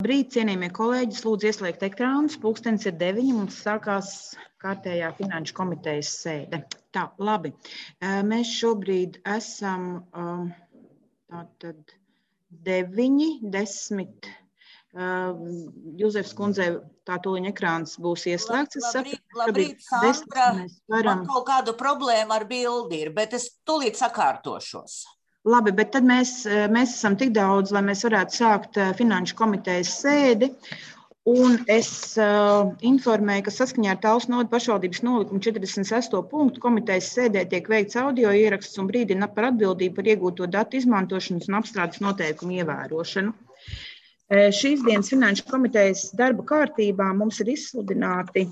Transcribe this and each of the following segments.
Brīd, cienījamie kolēģi, lūdzu ieslēgt ekrānus. Pulkstenis ir 9, mums sākās kārtējā finanšu komitejas sēde. Tā, labi. Mēs šobrīd esam tātad 9, 10. Juzefs kundzei tā tūliņ ekrāns būs ieslēgts. Labrīt, Sandra. Man kaut kādu problēmu ar bildi ir, bet es tūlīt sakārtošos. Labi, bet tad mēs esam tik daudz, lai mēs varētu sākt finanšu komitejas sēdi. Un es informēju, ka saskaņā ar Talsu nodu pašvaldības nolikumu 46. punktu komitejas sēdē tiek veikts audio ieraksts un brīdina par atbildību par iegūto datu izmantošanas un apstrādes noteikumu ievērošanu. Šīs dienas finanšu komitejas darba kārtībā mums ir izsludināti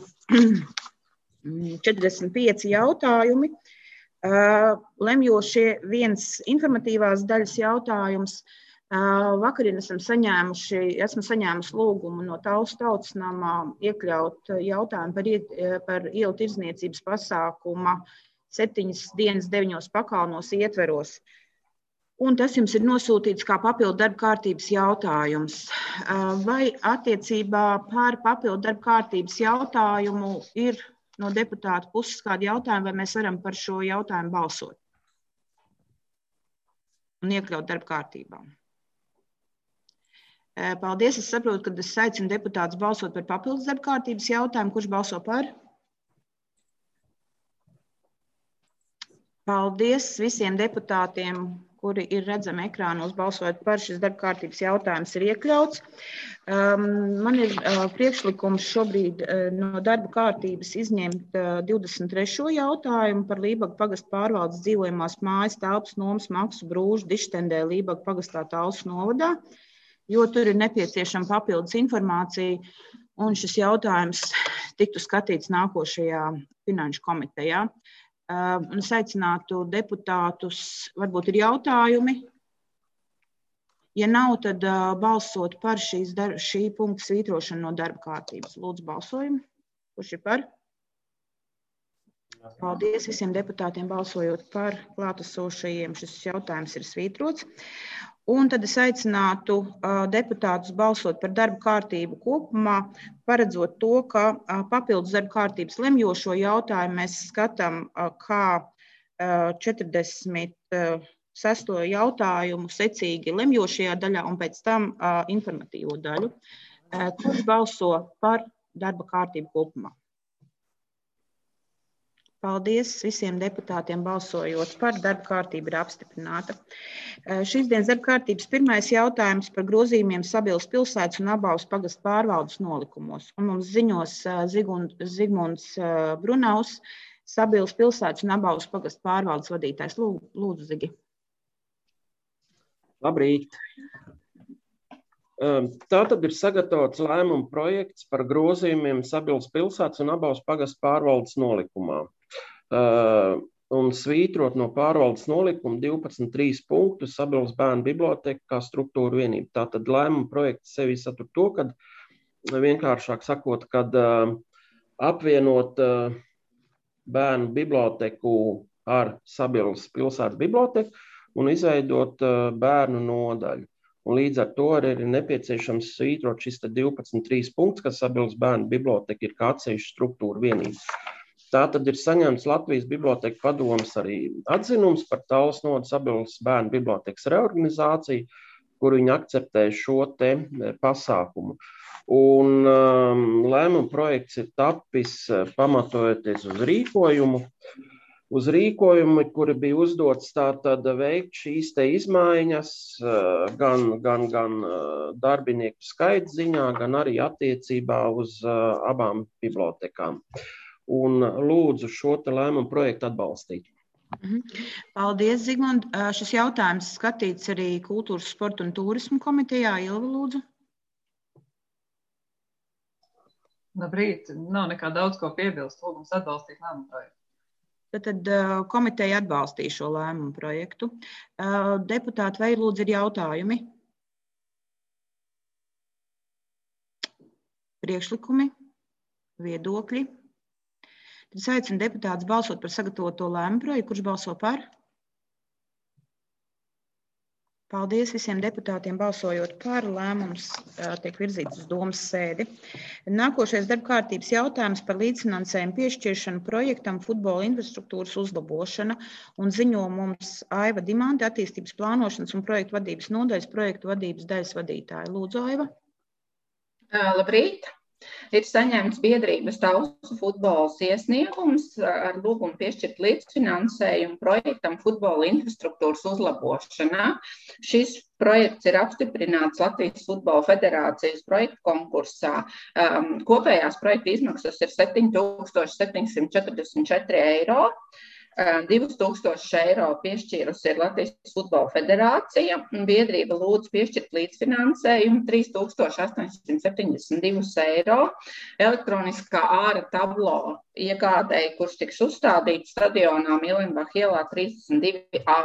45 jautājumi. Lemjošie viens informatīvās daļas jautājums. Vakarien esmu saņēmuši lūgumu no Talsu tautas namā iekļaut jautājumu par ielu tirdzniecības pasākuma 7 dienas 9 pakalnos ietveros. Un tas jums ir nosūtīts kā papildu darba kārtības jautājums. Vai attiecībā par papildu darba kārtības jautājumu ir no deputāta puses kādi jautājumi, vai mēs varam par šo jautājumu balsot un iekļaut darba kārtībā? Paldies, es saprotu, ka es aicinu deputātus balsot par papildus darba kārtības jautājumu. Kurš balso par? Paldies visiem deputātiem, kuri ir redzami ekrānos balsojot par. Šis darba kārtības jautājums ir iekļauts. Man ir priekšlikums šobrīd no darba kārtības izņemt 23. jautājumu par Lībaga pagasta pārvaldes dzīvojamās mājas telpas nomas maksu Brūžu Dištendē Lībaga pagastā Talsu novadā, jo tur ir nepieciešama papildus informācija, un šis jautājums tiktu skatīts nākošajā finanšu komitejā. Es aicinātu deputātus, varbūt ir jautājumi. Ja nav, tad balsot par šī punkta svītrošanu no darba kārtības. Lūdzu, balsojumu. Kurš ir par? Paldies visiem deputātiem balsojot par klātesošajiem. Šis jautājums ir svītrots. Un tad es aicinātu deputātus balsot par darba kārtību kopumā, paredzot to, ka papildus darba kārtības lemjošo jautājumu mēs skatām kā 46. jautājumu secīgi lemjošajā daļā un pēc tam informatīvo daļu. Kurš balso par darba kārtību kopumā? Paldies visiem deputātiem balsojot par. Darba kārtība ir apstiprināta. Šīs dienas darba kārtības pirmais jautājums par grozījumiem Sabilas pilsētas un Abaus pagasta pārvaldes nolikumos. Un mums ziņos Zigmunds Brunaus, Sabilas pilsētas un Abaus pagasta pārvaldes vadītājs. Lūdzu, Zigi. Labrīt. Tātad ir sagatavots lēmuma projekts par grozījumiem Sabilas pilsētas un Abaus pagasta pārvaldes nolikumā. Un svītrot no pārvaldes nolikuma 12.3 punktus Sabilas bērnu biblioteka kā struktūra vienība. Tātad lēmuma projekts sevi satur to, kad vienkāršāk sakot, kad apvienot bērnu biblioteku ar Sabilas pilsētas biblioteku un izveidot bērnu nodaļu. Un līdz ar to arī ir nepieciešams svītrot šis 12.3 punkts, ka Sabilas bērnu biblioteka ir kā atsevišķa struktūra vienība. Tātad ir saņemts Latvijas biblioteka padomes arī atzinums par Talsu nodu Sabilas bērnu bibliotekas reorganizāciju, kur viņi akceptē šo te pasākumu. Un lēmuma projekts ir tapis pamatojoties uz rīkojumu, kuri bija uzdots tātad veikt šīs te izmaiņas gan darbinieku skaita ziņā, gan arī attiecībā uz abām bibliotekām. Un lūdzu šo te lēmumu projektu atbalstīt. Paldies, Zigmund. Šis jautājums skatīts arī Kultūras, sporta un turismu komitejā. Ilva, lūdzu. Labrīt. Nav nekā daudz ko piebilst. Lūgums atbalstīt lēmumu projektu. Tad komiteja atbalstīja šo lēmumu projektu. Deputāti, vai lūdzu ir jautājumi? Priekšlikumi? Viedokļi? Tad es aicinu deputātus balsot par sagatavoto lēmumu projektu. Kurš balso par? Paldies visiem deputātiem balsojot par. Lēmums tiek virzīts uz domas sēdi. Nākošais darba kārtības jautājums par līdzfinansējumu piešķiršanu projektam futbola infrastruktūras uzlabošana un ziņo mums Aiva Dimante, attīstības plānošanas un projektu vadības nodaļas projektu vadības daļas vadītāja. Lūdzu, Aiva. Labrīt! Ir saņemts biedrības Tausu futbols iesniegums ar lūgumu piešķirt līdzfinansējumu projektam futbola infrastruktūras uzlabošanā. Šis projekts ir apstiprināts Latvijas Futbola Federācijas projektu konkursā. Kopējās projekta izmaksas ir 7,744 eiro. 2,000 eiro piešķīrusi ir Latvijas Futbola Federācija. Biedrība lūdz piešķirt līdzfinansējumu 3,872 eiro. Elektroniskā āra tablo iegādēji, kurš tiks uzstādīts stadionā Milenbach ielā 32A.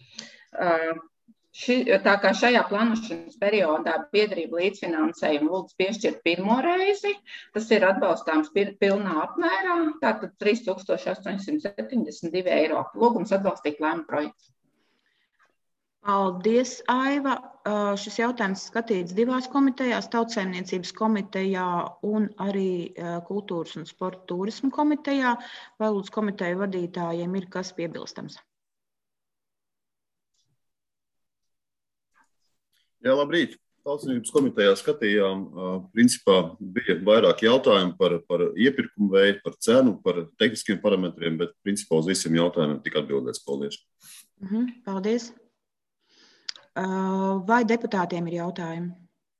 Tā kā šajā plānošanas periodā biedrība līdzfinansējumu lūdz piešķirt pirmo reizi, tas ir atbalstāms pilnā apmērā, tātad 3,872 eiro. Lūgums atbalstīt lēmumu projektu. Paldies, Aiva. Šis jautājums skatīts divās komitejās, Tautsaimniecības komitejā un arī Kultūras un sporta turismu komitejā. Vai lūdzu komiteju vadītājiem ir kas piebilstams? Jā, labrīt. Tautsaimniecības komitejā skatījām, principā bija vairāk jautājumu par iepirkumu veidu, par cenu, par tehniskiem parametriem, bet principā uz visiem jautājumiem tika atbildēts. Paldies. Paldies. Vai deputātiem ir jautājumi?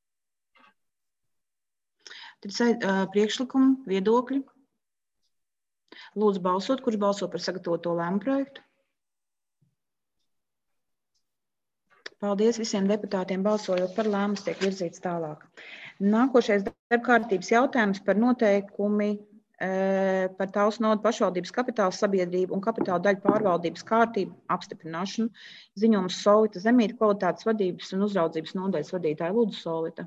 Tad priekšlikumi, viedokļi. Lūdzu balsot, kurš balso par sagatavoto lēmumu projektu. Paldies visiem deputātiem balsojot par, lēmums tiek virzīts tālāk. Nākošais darba kārtības jautājums par noteikumi par Tausu novadā pašvaldības kapitāla sabiedrību un kapitāla daļu pārvaldības kārtību apstiprināšanu. Ziņojums Solvita Zemīte, kvalitātes vadības un uzraudzības nodaļas vadītāja. Lūdzu, Solvita.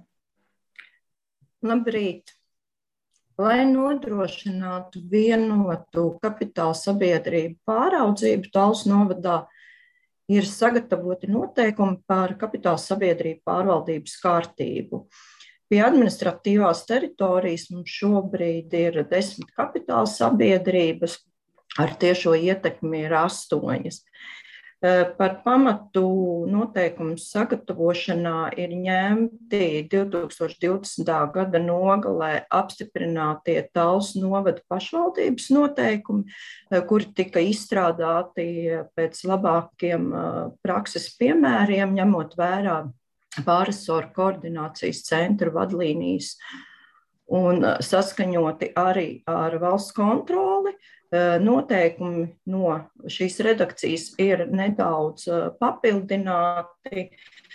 Labrīt! Lai nodrošinātu vienotu kapitāla sabiedrību pāraudzību Tausu novadā, ir sagatavoti noteikumi par kapitāla sabiedrību pārvaldības kārtību. Pie administratīvās teritorijas mums šobrīd ir 10 kapitāla sabiedrības, ar tiešo ietekmi ir 8. Par pamatu noteikumu sagatavošanā ir ņemti 2020. gada nogalē apstiprinātie Tausu novada pašvaldības noteikumi, kuri tika izstrādāti pēc labākiem prakses piemēriem, ņemot vērā pārresoru koordinācijas centru vadlīnijas un saskaņoti arī ar valsts kontroli. Noteikumi no šīs redakcijas ir nedaudz papildināti.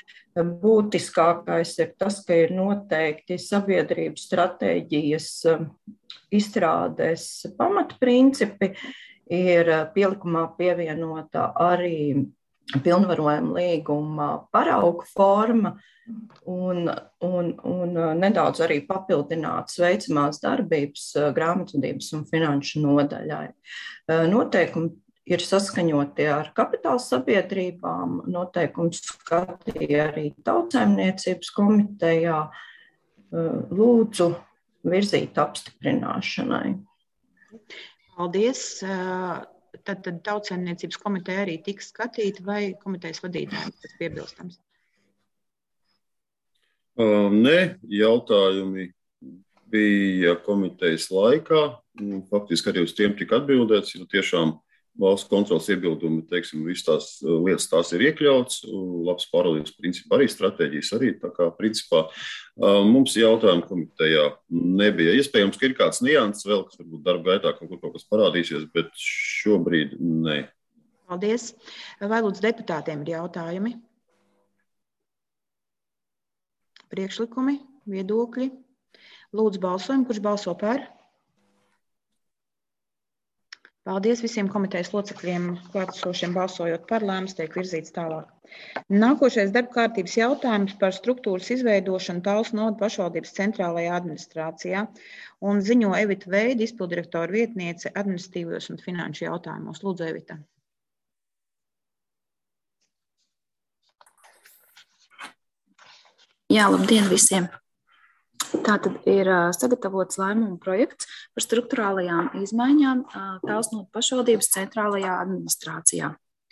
Būtiskākais ir tas, ka ir noteikti sabiedrības stratēģijas izstrādes pamatprincipi, ir pielikumā pievienota arī pilnvarojuma līguma paraugu forma un nedaudz arī papildināts veicamās darbības grāmatvedības un finanšu nodaļai. Noteikumi ir saskaņoti ar kapitāla sabiedrībām, noteikums skatīja arī Tautsaimniecības komitejā, lūdzu virzīt apstiprināšanai. Paldies. Tad Tautsaimniecības komiteja arī tiks skatīta vai komitejas vadītājiem tas piebilstams? Nē, jautājumi bija komitejas laikā. Faktiski arī uz tiem tika atbildēts, jo tiešām valsts kontrolas iebildumi, teiksim, visas tās lietas tās ir iekļauts, labs pārvaldības principi arī, stratēģijas arī, tā kā principā mums jautājumu komitejā nebija. Iespējams, ka ir kāds nianses vēl, kas varbūt darba gaitā kaut kas parādīsies, bet šobrīd nē. Paldies. Vai lūdzu deputātiem ir jautājumi? Priekšlikumi, viedokļi. Lūdzu balsojumu, kurš balso par? Paldies visiem komitejas locekļiem, klātesošiem balsojot par, lēmums tiek virzīts tālāk. Nākošais darba kārtības jautājums par struktūras izveidošanu Tausu novada pašvaldības centrālajā administrācijā un ziņo Evita Veida, izpildirektora vietniece administratīvos un finanšu jautājumos. Lūdzu, Evita. Jā, labdien visiem! Tātad ir sagatavots lēmumu projekts par struktūrālajām izmaiņām Talsnotu pašvaldības centrālajā administrācijā.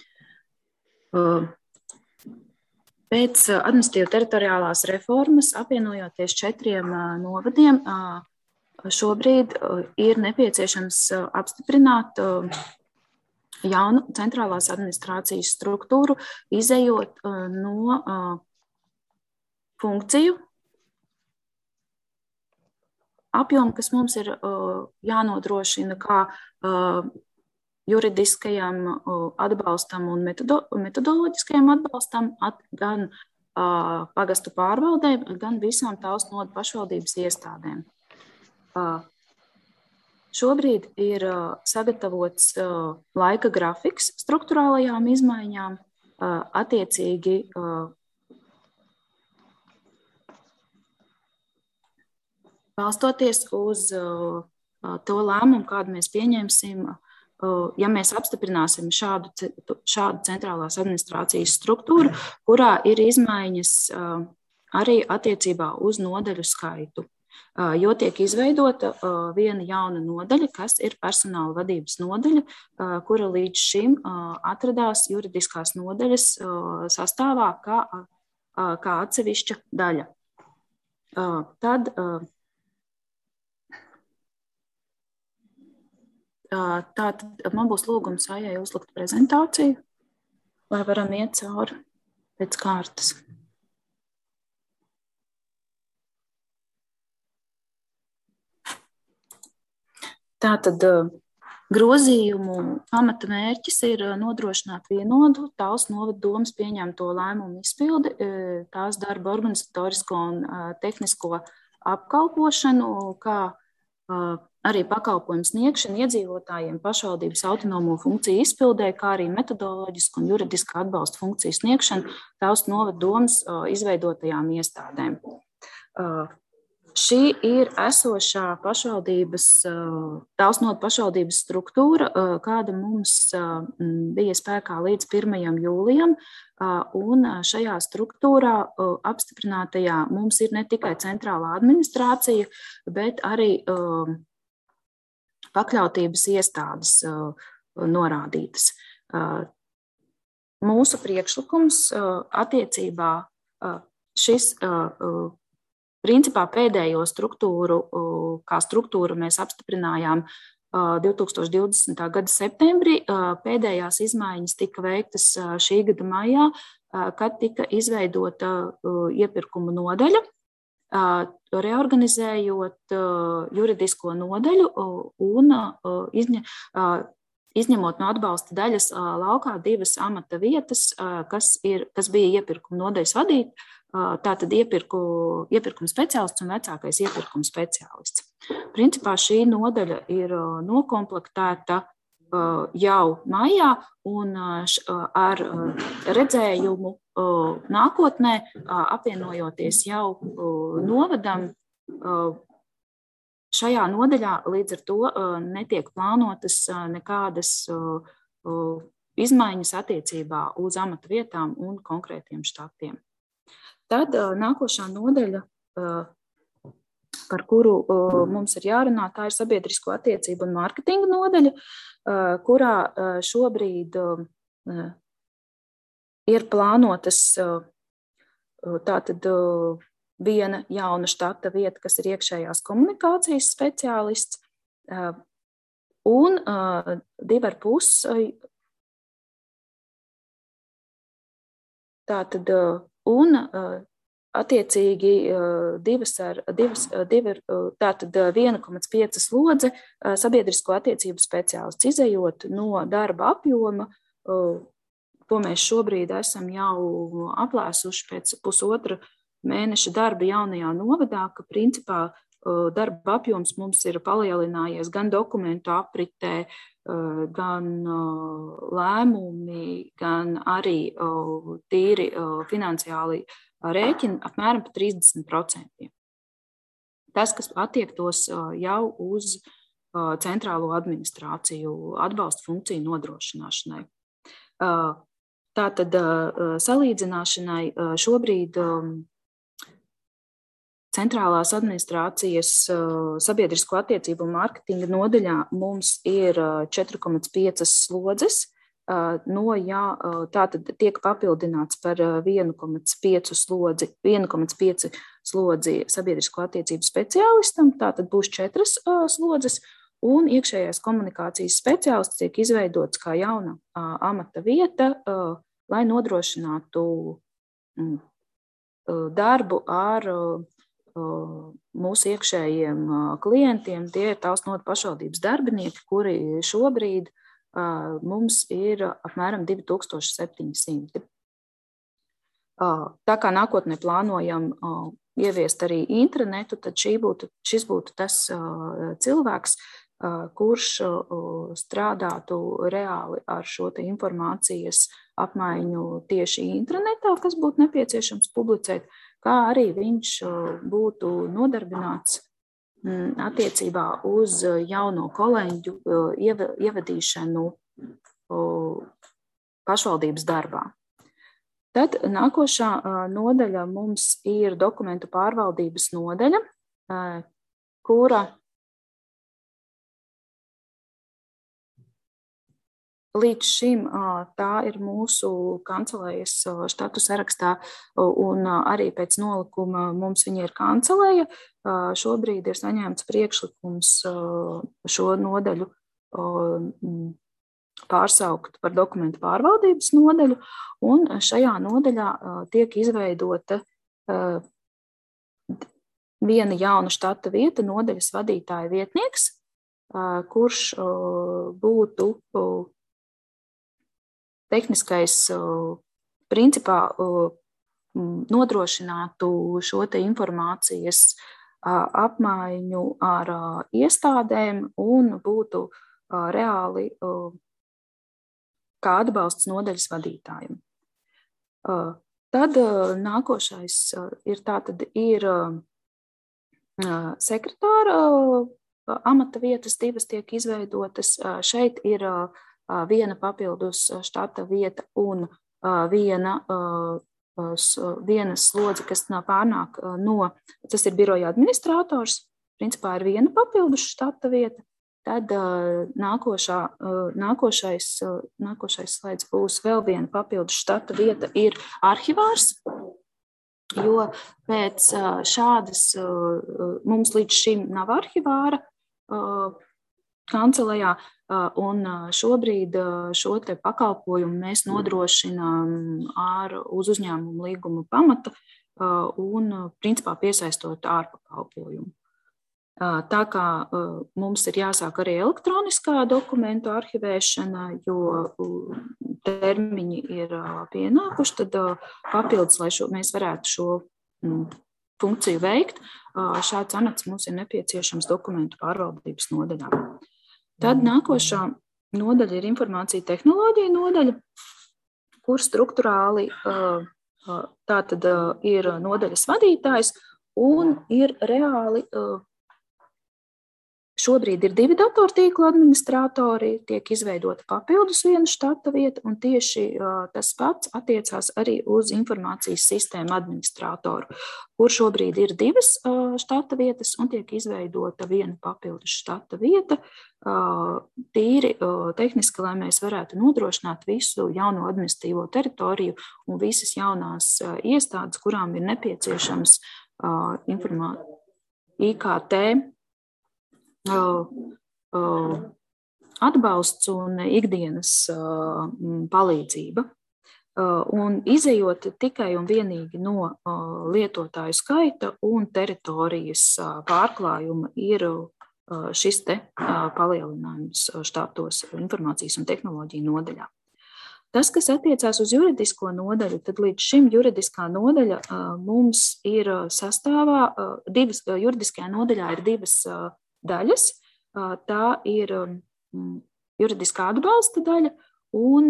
Pēc administratīvu teritoriālās reformas, apvienojoties 4 novadiem, šobrīd ir nepieciešams apstiprināt jaunu centrālās administrācijas struktūru, izejot no funkciju apjomu, kas mums ir jānodrošina kā juridiskajam atbalstam un metodoloģiskajam atbalstam gan pagastu pārvaldēm, gan visām Talsnotu pašvaldības iestādēm. Šobrīd ir sagatavots laika grafiks struktūrālajām izmaiņām, attiecīgi balstoties uz to lēmumu, kādu mēs pieņemsim, ja mēs apstiprināsim šādu centrālās administrācijas struktūru, kurā ir izmaiņas arī attiecībā uz nodaļu skaitu, jo tiek izveidota viena jauna nodaļa, kas ir personāla vadības nodaļa, kura līdz šim atradās juridiskās nodaļas sastāvā kā atsevišķa daļa. Tad tātad man būs lūgums Aijai uzlikt prezentāciju, lai varam iet cauri pēc kārtas. Tātad grozījumu pamata mērķis ir nodrošināt vienotu Talsnotu domas pieņemto lēmumu izpildi, tās darba organizatorisko un tehnisko apkalpošanu, kā arī pakalpojumu sniegšanu iedzīvotājiem pašvaldības autonomo funkciju izpildē, kā arī metodoloģisku un juridisku atbalstu funkciju sniegšanu Talsnotu domas izveidotajām iestādēm. Šī ir esošā Talsnotu pašvaldības struktūra, kāda mums bija spēkā līdz 1. jūlijam, un šajā struktūrā apstiprinātajā mums ir ne tikai centrālā administrācija, bet arī pakļautības iestādes norādītas. Mūsu priekšlikums attiecībā šis principā pēdējo struktūru, kā struktūru mēs apstiprinājām 2020. Gada septembrī. Pēdējās izmaiņas tika veiktas šī gada maijā, kad tika izveidota iepirkuma nodaļa, reorganizējot juridisko nodaļu un izņemot no atbalsta daļas laukā 2 amata vietas, kas bija iepirkuma nodaļas vadīt, tātad iepirkuma speciālists un vecākais iepirkuma speciālists. Principā šī nodaļa ir nokomplektēta jau maijā un ar redzējumu nākotnē, apvienojoties jau novadam, šajā nodaļā līdz ar to netiek plānotas nekādas izmaiņas attiecībā uz amata vietām un konkrētiem štatiem. Tad nākošā nodaļa, par kuru mums ir jārunā, tā ir sabiedrisko attiecību un mārketinga nodaļa, kurā šobrīd ir plānotas tātad viena jauna štata vieta, kas ir iekšējās komunikācijas speciālists, un 2,5 tātad un attiecīgi 1,5 slodze sabiedrisko attiecību speciālists, izejot no darba apjoma, ko mēs šobrīd esam jau aplēsuši pēc pusotra mēneša darba jaunajā novadā, ka principā darba apjoms mums ir palielinājies gan dokumentu apritē, gan lēmumi, gan arī tīri finansiāli rēķini apmēram par 30%. Tas, kas attiektos jau uz centrālo administrāciju atbalstu funkciju nodrošināšanai. Tātad salīdzināšanai šobrīd centrālās administrācijas sabiedrisko attiecību un mārketinga nodaļā mums ir 4,5 slodzes. Tātad tiek papildināts par 1,5 slodzi sabiedrisko attiecību speciālistam, tātad būs 4 slodzes, un iekšējās komunikācijas speciālists tiek izveidots kā jauna amata vieta, lai nodrošinātu darbu ar mūsu iekšējiem klientiem. Tie ir Talsu pašvaldības darbinieki, kuri šobrīd mums ir apmēram 2700. Tā kā nākotnē plānojam ieviest arī intranetu, tad šis būtu tas cilvēks, kurš strādātu reāli ar šo te informācijas apmaiņu tieši intranetā, kas būtu nepieciešams publicēt, kā arī viņš būtu nodarbināts attiecībā uz jauno kolēģu ievadīšanu pašvaldības darbā. Tad nākošā nodaļa mums ir dokumentu pārvaldības nodaļa, kura līdz šim tā ir mūsu kancelējas štatu sarakstā, un arī pēc nolikuma mums viņa ir kancelēja. Šobrīd ir saņemts priekšlikums šo nodaļu pārsaukt par dokumentu pārvaldības nodaļu, un šajā nodaļā tiek izveidota viena jauna štata vieta, nodaļas vadītāja vietnieks, kurš būtu tehniskais principā nodrošinātu šo te informācijas apmaiņu ar iestādēm un būtu reāli kā atbalsts nodaļas vadītājiem. Tad nākošais ir sekretāra amata vietas, 2 tiek izveidotas. Šeit ir viena papildus štata vieta un viena slodze, kas pārnāk tas ir biroja administrators, principā ir viena papildus štata vieta. Tad nākošais slaids būs vēl viena papildus štata vieta ir arhivārs, jo pēc šādas mums līdz šim nav arhivāra kancelējā, un šobrīd šo te pakalpojumu mēs nodrošinām uz uzņēmumu līguma pamata un principā piesaistot ārpakalpojumu. Tā kā mums ir jāsāk arī elektroniskā dokumentu arhivēšana, jo termiņi ir pienākuši, tad papildus, lai mēs varētu šo funkciju veikt, šāds amats mums ir nepieciešams dokumentu pārvaldības nodaļā. Tad nākošā nodaļa ir informācija tehnoloģija nodaļa, kur struktūrāli tātad ir nodaļas vadītājs un ir reāli šobrīd ir 2 datortīklu administratori, tiek izveidota papildus viena štata vieta, un tieši tas pats attiecās arī uz informācijas sistēmu administratoru, kur šobrīd ir 2 štata vietas un tiek izveidota viena papildus štata vieta, tīri tehniski, lai mēs varētu nodrošināt visu jauno administratīvo teritoriju un visas jaunās iestādes, kurām ir nepieciešams IKT atbalsts un ikdienas palīdzība. Un izejot tikai un vienīgi no lietotāju skaita un teritorijas pārklājuma ir šis te palielinājums štātos informācijas un tehnoloģiju nodaļā. Tas, kas attiecās uz juridisko nodaļu, tad līdz šim juridiskā nodaļa mums ir sastāvā, juridiskajā nodaļā ir 2 daļas. Tā ir juridiskā atbalsta daļa un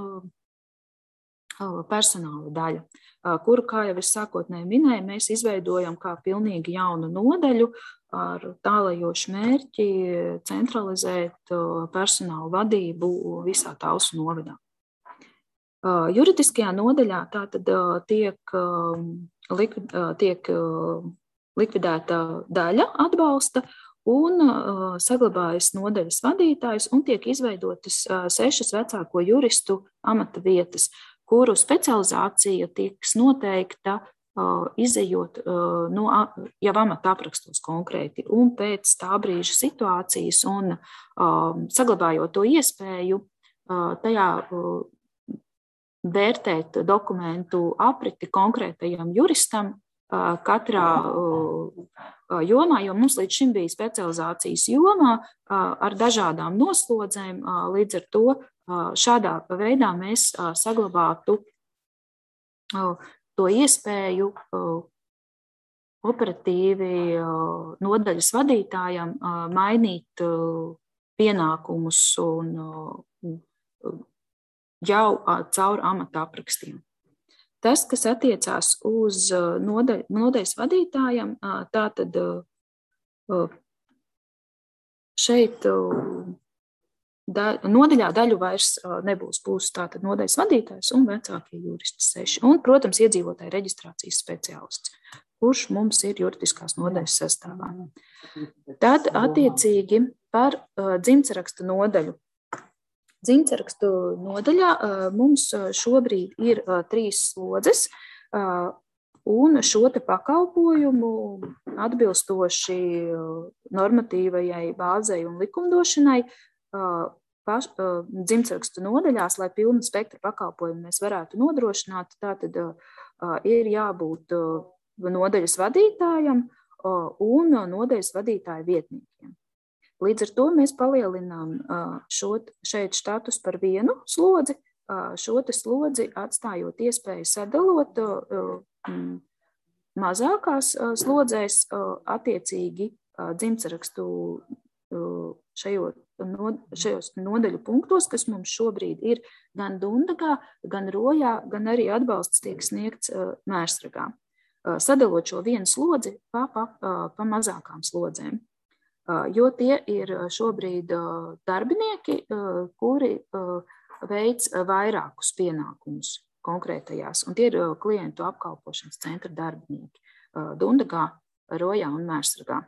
personāla daļa, kuru, kā jau es sākotnēji minēju, mēs izveidojam kā pilnīgi jaunu nodaļu ar tālajošu mērķi centralizēt personāla vadību visā Talsu novadā. Juridiskajā nodaļā tātad tiek likvidēta daļa atbalsta un saglabājas nodaļas vadītājs un tiek izveidotas 6 vecāko juristu amata vietas, kuru specializācija tiks noteikta izejot no jau amata aprakstos konkrēti un pēc tā brīža situācijas un saglabājot to iespēju tajā vērtēt dokumentu apriti konkrētajam juristam katrā jomā, jo mums līdz šim bija specializācijas jomā ar dažādām noslodzēm. Līdz ar to šādā veidā mēs saglabātu to iespēju operatīvi nodaļas vadītājam mainīt pienākumus un jau caur amata aprakstiem. Tas, kas attiecās uz nodaļas vadītājam, tātad šeit nodaļā daļu vairs nebūs, būs tātad nodaļas vadītājs un vecākie juristi 6. Un, protams, iedzīvotāju reģistrācijas speciālists, kurš mums ir juridiskās nodaļas sastāvā. Tad attiecīgi par dzimtsarakstu nodaļu. Dzimtsarakstu nodaļā mums šobrīd ir 3 slodzes, un šo te pakalpojumu atbilstoši normatīvajai bāzei un likumdošanai dzimtsarakstu nodaļās, lai pilnu spektru pakalpojumu mēs varētu nodrošināt, tātad ir jābūt nodaļas vadītājam un nodaļas vadītāja vietniekiem. Līdz ar to mēs palielinām šeit štatus par 1 slodzi, šo te slodzi atstājot iespēju sadalot mazākās slodzēs attiecīgi dzimtsarakstu šajos nodaļu punktos, kas mums šobrīd ir gan Dundagā, gan Rojā, gan arī atbalsts tiek sniegts Mērsragā. Sadalot šo 1 slodzi pa mazākām slodzēm. Jo tie ir šobrīd darbinieki, kuri veic vairākus pienākumus konkrētajās, un tie ir klientu apkalpošanas centra darbinieki Dundagā, Rojā un Mērsragā.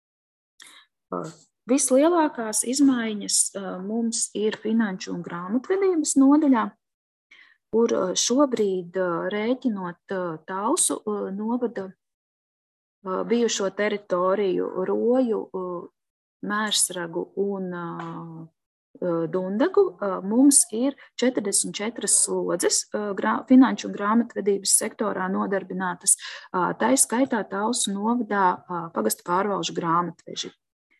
Vislielākās izmaiņas mums ir finanšu un grāmatvedības nodaļā, kur šobrīd rēķinot Talsu novada bijušo teritoriju Roju, Mērsragu un Dundagu, mums ir 44 slodzes finanšu un grāmatvedības sektorā nodarbinātas, tā skaitā Talsu novadā pagasta pārvalžu grāmatveži.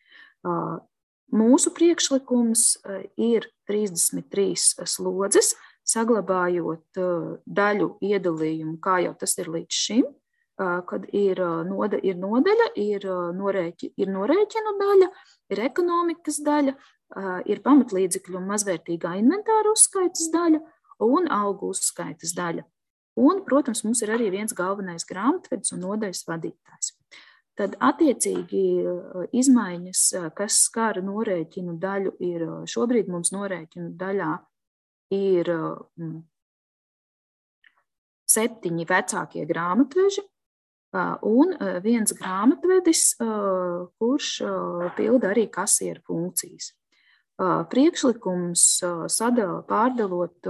Mūsu priekšlikums ir 33 slodzes, saglabājot daļu iedalījumu, kā jau tas ir līdz šim, kad ir nodaļa, ir norēķinu daļa, ir ekonomikas daļa, ir pamatlīdzekļu un mazvērtīgā inventāra uzskaitas daļa un algu uzskaitas daļa. Un, protams, mums ir arī viens galvenais grāmatvedis un nodaļas vadītājs. Tad attiecīgi izmaiņas, kas skar norēķinu daļu, ir šobrīd mums norēķinu daļā ir 7 vecākie grāmatveži un 1 grāmatvedis, kurš pilda arī kasieru funkcijas. Priekšlikums pārdalot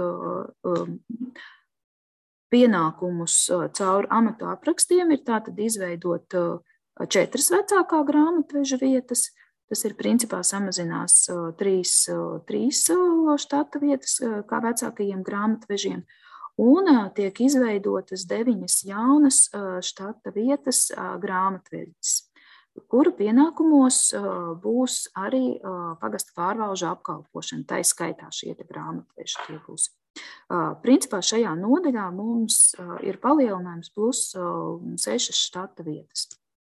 pienākumus caur amatu aprakstiem ir tātad izveidot 4 vecākā grāmatveža vietas. Tas ir principā samazinās 3 štata vietas kā vecākajiem grāmatvežiem. Un tiek izveidotas 9 jaunas štata vietas grāmatvežis, kuru pienākumos būs arī pagasta pārvalžu apkalpošana, tā skaitā šie grāmatveži tie būs. Principā šajā nodaļā mums ir palielinājums plus 6 štata vietas.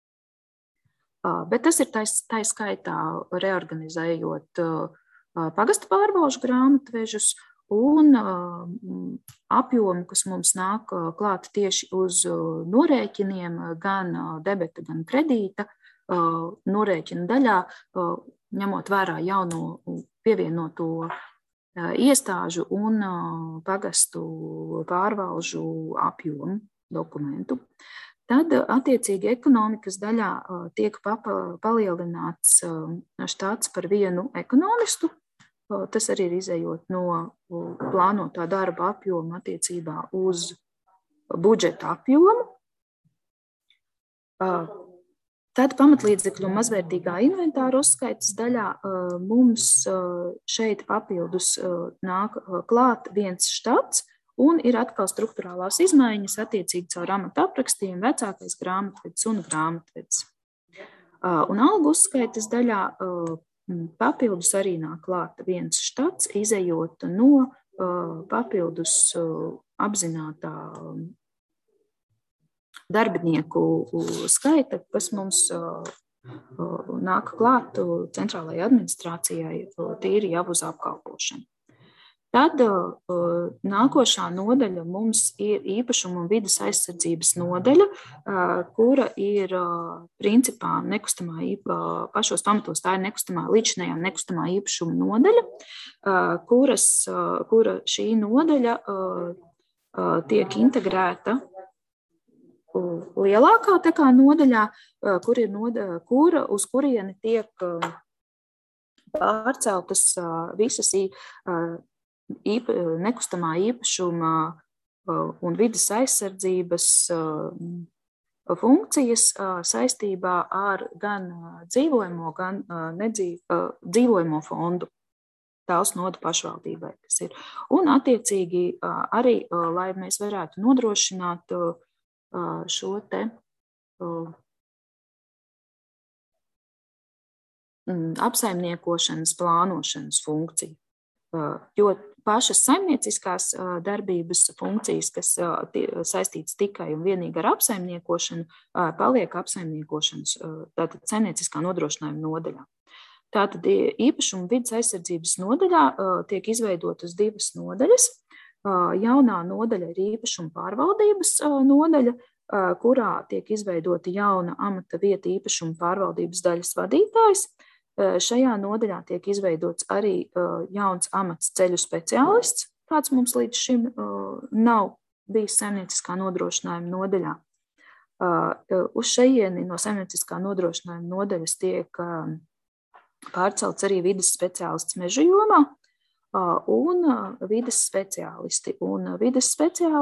Bet tas ir tā skaitā reorganizējot pagasta pārvalžu grāmatvežus un apjomu, kas mums nāk klāt tieši uz norēķiniem, gan debeta, gan kredīta norēķina daļā, ņemot vērā jauno pievienoto iestāžu un pagastu pārvalžu apjomu dokumentu. Tad, attiecīgi, ekonomikas daļā tiek palielināts štats par 1 ekonomistu. Tas arī ir izējot no plānotā darba apjoma attiecībā uz budžeta apjomu. Tad pamatlīdzekļu un mazvērtīgā inventāra uzskaitas daļā mums šeit papildus nāk klāt 1 štats, un ir atkal struktūrālās izmaiņas attiecīgi caur amata aprakstiem, vecākais grāmatvedis un grāmatvedis. Un algu uzskaitas daļā papildus arī nāk klāt 1 štats, izejot no papildus apzinātā darbinieku skaita, kas mums nāk klāt centrālajai administrācijai tīri jau uz apkalpošanu. Tad nākošā nodaļa mums ir īpašuma un vides aizsardzības nodaļa, kura ir principā pašos pamatos tā ir līdzinējā nekustamā īpašuma nodaļa, kura šī nodaļa tiek integrēta lielākā tā kā nodaļā, uz kurieni tiek pārceltas visas nekustamā īpašuma un vides aizsardzības funkcijas saistībā ar gan dzīvojamo, gan dzīvojamo fondu. Tās noda pašvaldībai, kas ir. Un attiecīgi arī, lai mēs varētu nodrošināt šo te apsaimniekošanas, plānošanas funkciju. Jo pašas saimnieciskās darbības funkcijas, kas saistītas tikai un vienīgi ar apsaimniekošanu, paliek apsaimniekošanas, tātad saimnieciskā nodrošinājuma nodaļā. Tātad īpašuma vides aizsardzības nodaļā tiek izveidotas 2 nodaļas. Jaunā nodaļa ir īpašuma pārvaldības nodaļa, kurā tiek izveidota jauna amata vieta īpašuma pārvaldības daļas vadītājs. Šajā nodaļā tiek izveidots arī jauns amats ceļu speciālists, kāds mums līdz šim nav bijis saimnieciskā nodrošinājuma nodaļā. Uz šejieni no saimnieciskā nodrošinājuma nodaļas tiek pārcelts arī vides speciālists meža jomā un vides speciālisti. Un vides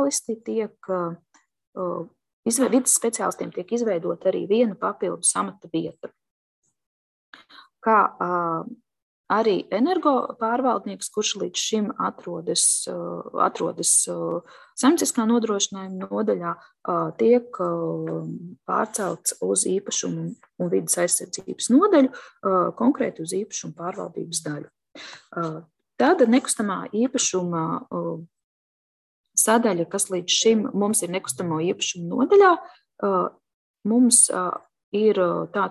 speciālistiem tiek izveidota arī 1 papildus amata vieta. Kā arī energopārvaldnieks, kurš līdz šim atrodas saimnieciskā nodrošinājuma nodaļā, tiek pārcelts uz īpašumu un vides aizsardzības nodaļu, konkrēti uz īpašumu pārvaldības daļu. Tāda nekustamā īpašuma sadaļa, kas līdz šim mums ir nekustamo īpašumu nodaļā, mums ir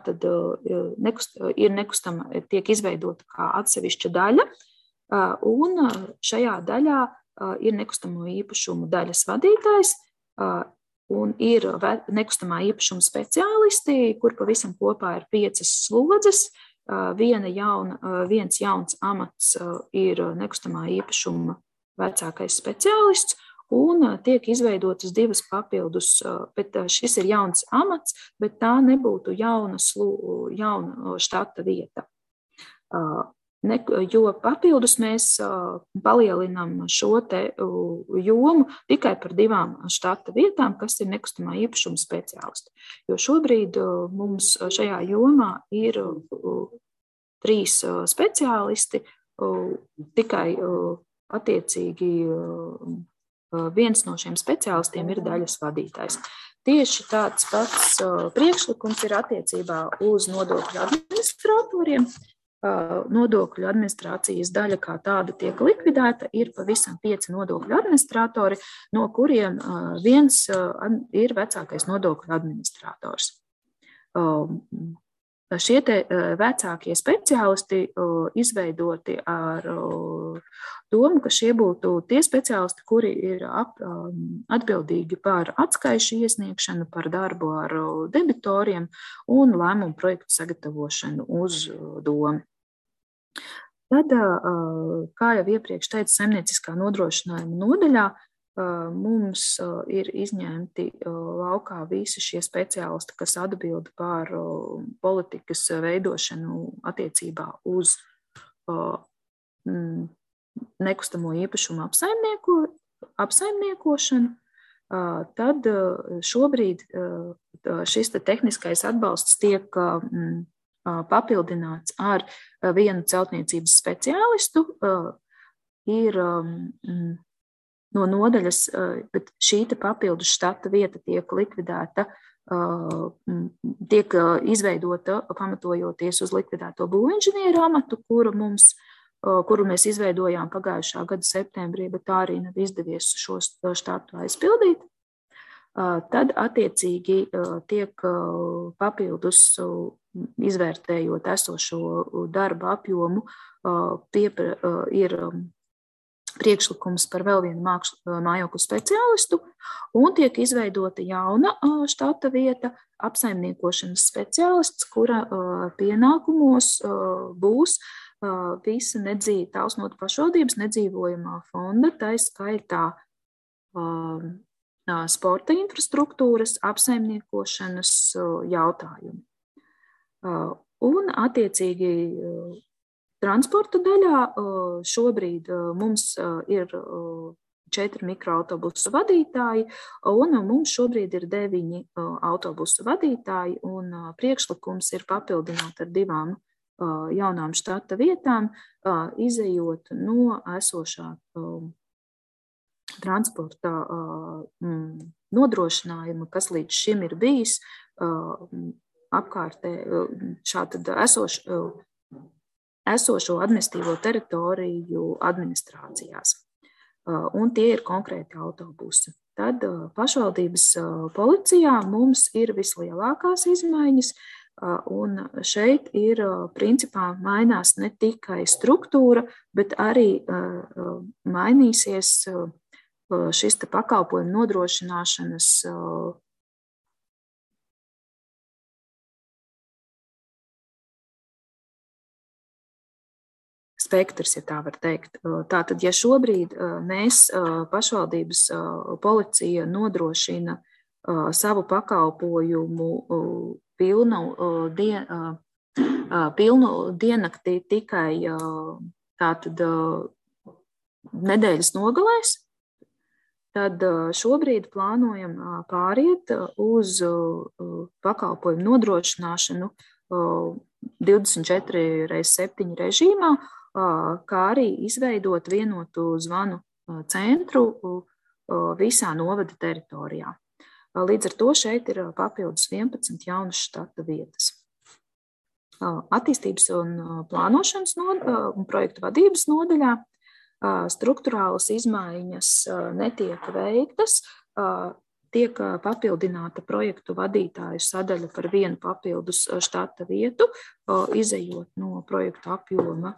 tiek izveidota kā atsevišķa daļa, un šajā daļā ir nekustamo īpašumu daļas vadītājs, un ir nekustamā īpašuma speciālisti, kur pavisam kopā ir 5 slodzes. Viens jauns amats ir nekustamā īpašuma vecākais speciālists, un tiek izveidotas 2 papildus, bet šis ir jauns amats, bet tā nebūtu jauna štata vieta. Jo papildus mēs palielinām šo te jomu tikai par 2 štata vietām, kas ir nekustamā īpašuma speciālisti. Jo šobrīd mums šajā jomā ir 3 speciālisti, tikai attiecīgi viens no šiem speciālistiem ir daļas vadītājs. Tieši tāds pats priekšlikums ir attiecībā uz nodokļu administratoriem. Nodokļu administrācijas daļa kā tāda tiek likvidēta, ir pavisam 5 nodokļu administratori, no kuriem viens ir vecākais nodokļu administrators. Šie te vecākie speciālisti izveidoti ar domu, ka šie būtu tie speciālisti, kuri ir atbildīgi par atskaišu iesniegšanu, par darbu ar debitoriem un lēmumu projektu sagatavošanu uz domu. Tad, kā jau iepriekš teicu, saimnieciskā nodrošinājuma nodaļā mums ir izņemti laukā visi šie speciālisti, kas atbild par politikas veidošanu attiecībā uz nekustamo īpašumu apsaimniekošanu. Tad šobrīd šis tehniskais atbalsts tiek papildināts ar vienu celtniecības speciālistu. Ir no nodaļas, bet šī papildus štata vieta tiek likvidēta, tiek izveidota pamatojoties uz likvidēto būvinženieru amatu, kuru mēs izveidojām pagājušā gada septembrī, bet tā arī nav izdevies šo štatu aizpildīt. Tad attiecīgi tiek papildus izvērtējot esošo darba apjomu, ir priekšlikums par vēl vienu mājokļu speciālistu, un tiek izveidota jauna štata vieta, apsaimniekošanas speciālists, kura pienākumos būs visa Talsnotu pašvaldības nedzīvojamā fonda, tā skaitā sporta infrastruktūras, apsaimniekošanas jautājumi. Un attiecīgi transporta daļā šobrīd mums ir 4 mikroautobusu vadītāji, un mums šobrīd ir 9 autobusu vadītāji, un priekšlikums ir papildināt ar 2 jaunām štata vietām, izejot no esošā transporta nodrošinājuma, kas līdz šim ir bijis apkārtē esošo administratīvo teritoriju administrācijās, un tie ir konkrēti autobusi. Tad pašvaldības policijā mums ir vislielākās izmaiņas, un šeit ir principā mainās ne tikai struktūra, bet arī mainīsies šis pakalpojumu nodrošināšanas spektrs, ja tā var teikt. Tātad, ja šobrīd mēs pašvaldības policija nodrošina savu pakalpojumu pilnu diennakti tikai tātad nedēļas nogalēs, tad šobrīd plānojam pāriet uz pakalpojumu nodrošināšanu 24/7 režīmā, kā arī izveidot vienotu zvanu centru visā novada teritorijā. Līdz ar to šeit ir papildus 11 jaunas štata vietas. Attīstības un plānošanas un projektu vadības nodaļā strukturālas izmaiņas netiek veiktas, tiek papildināta projektu vadītāju sadaļa par vienu papildus štata vietu, izejot no projektu apjoma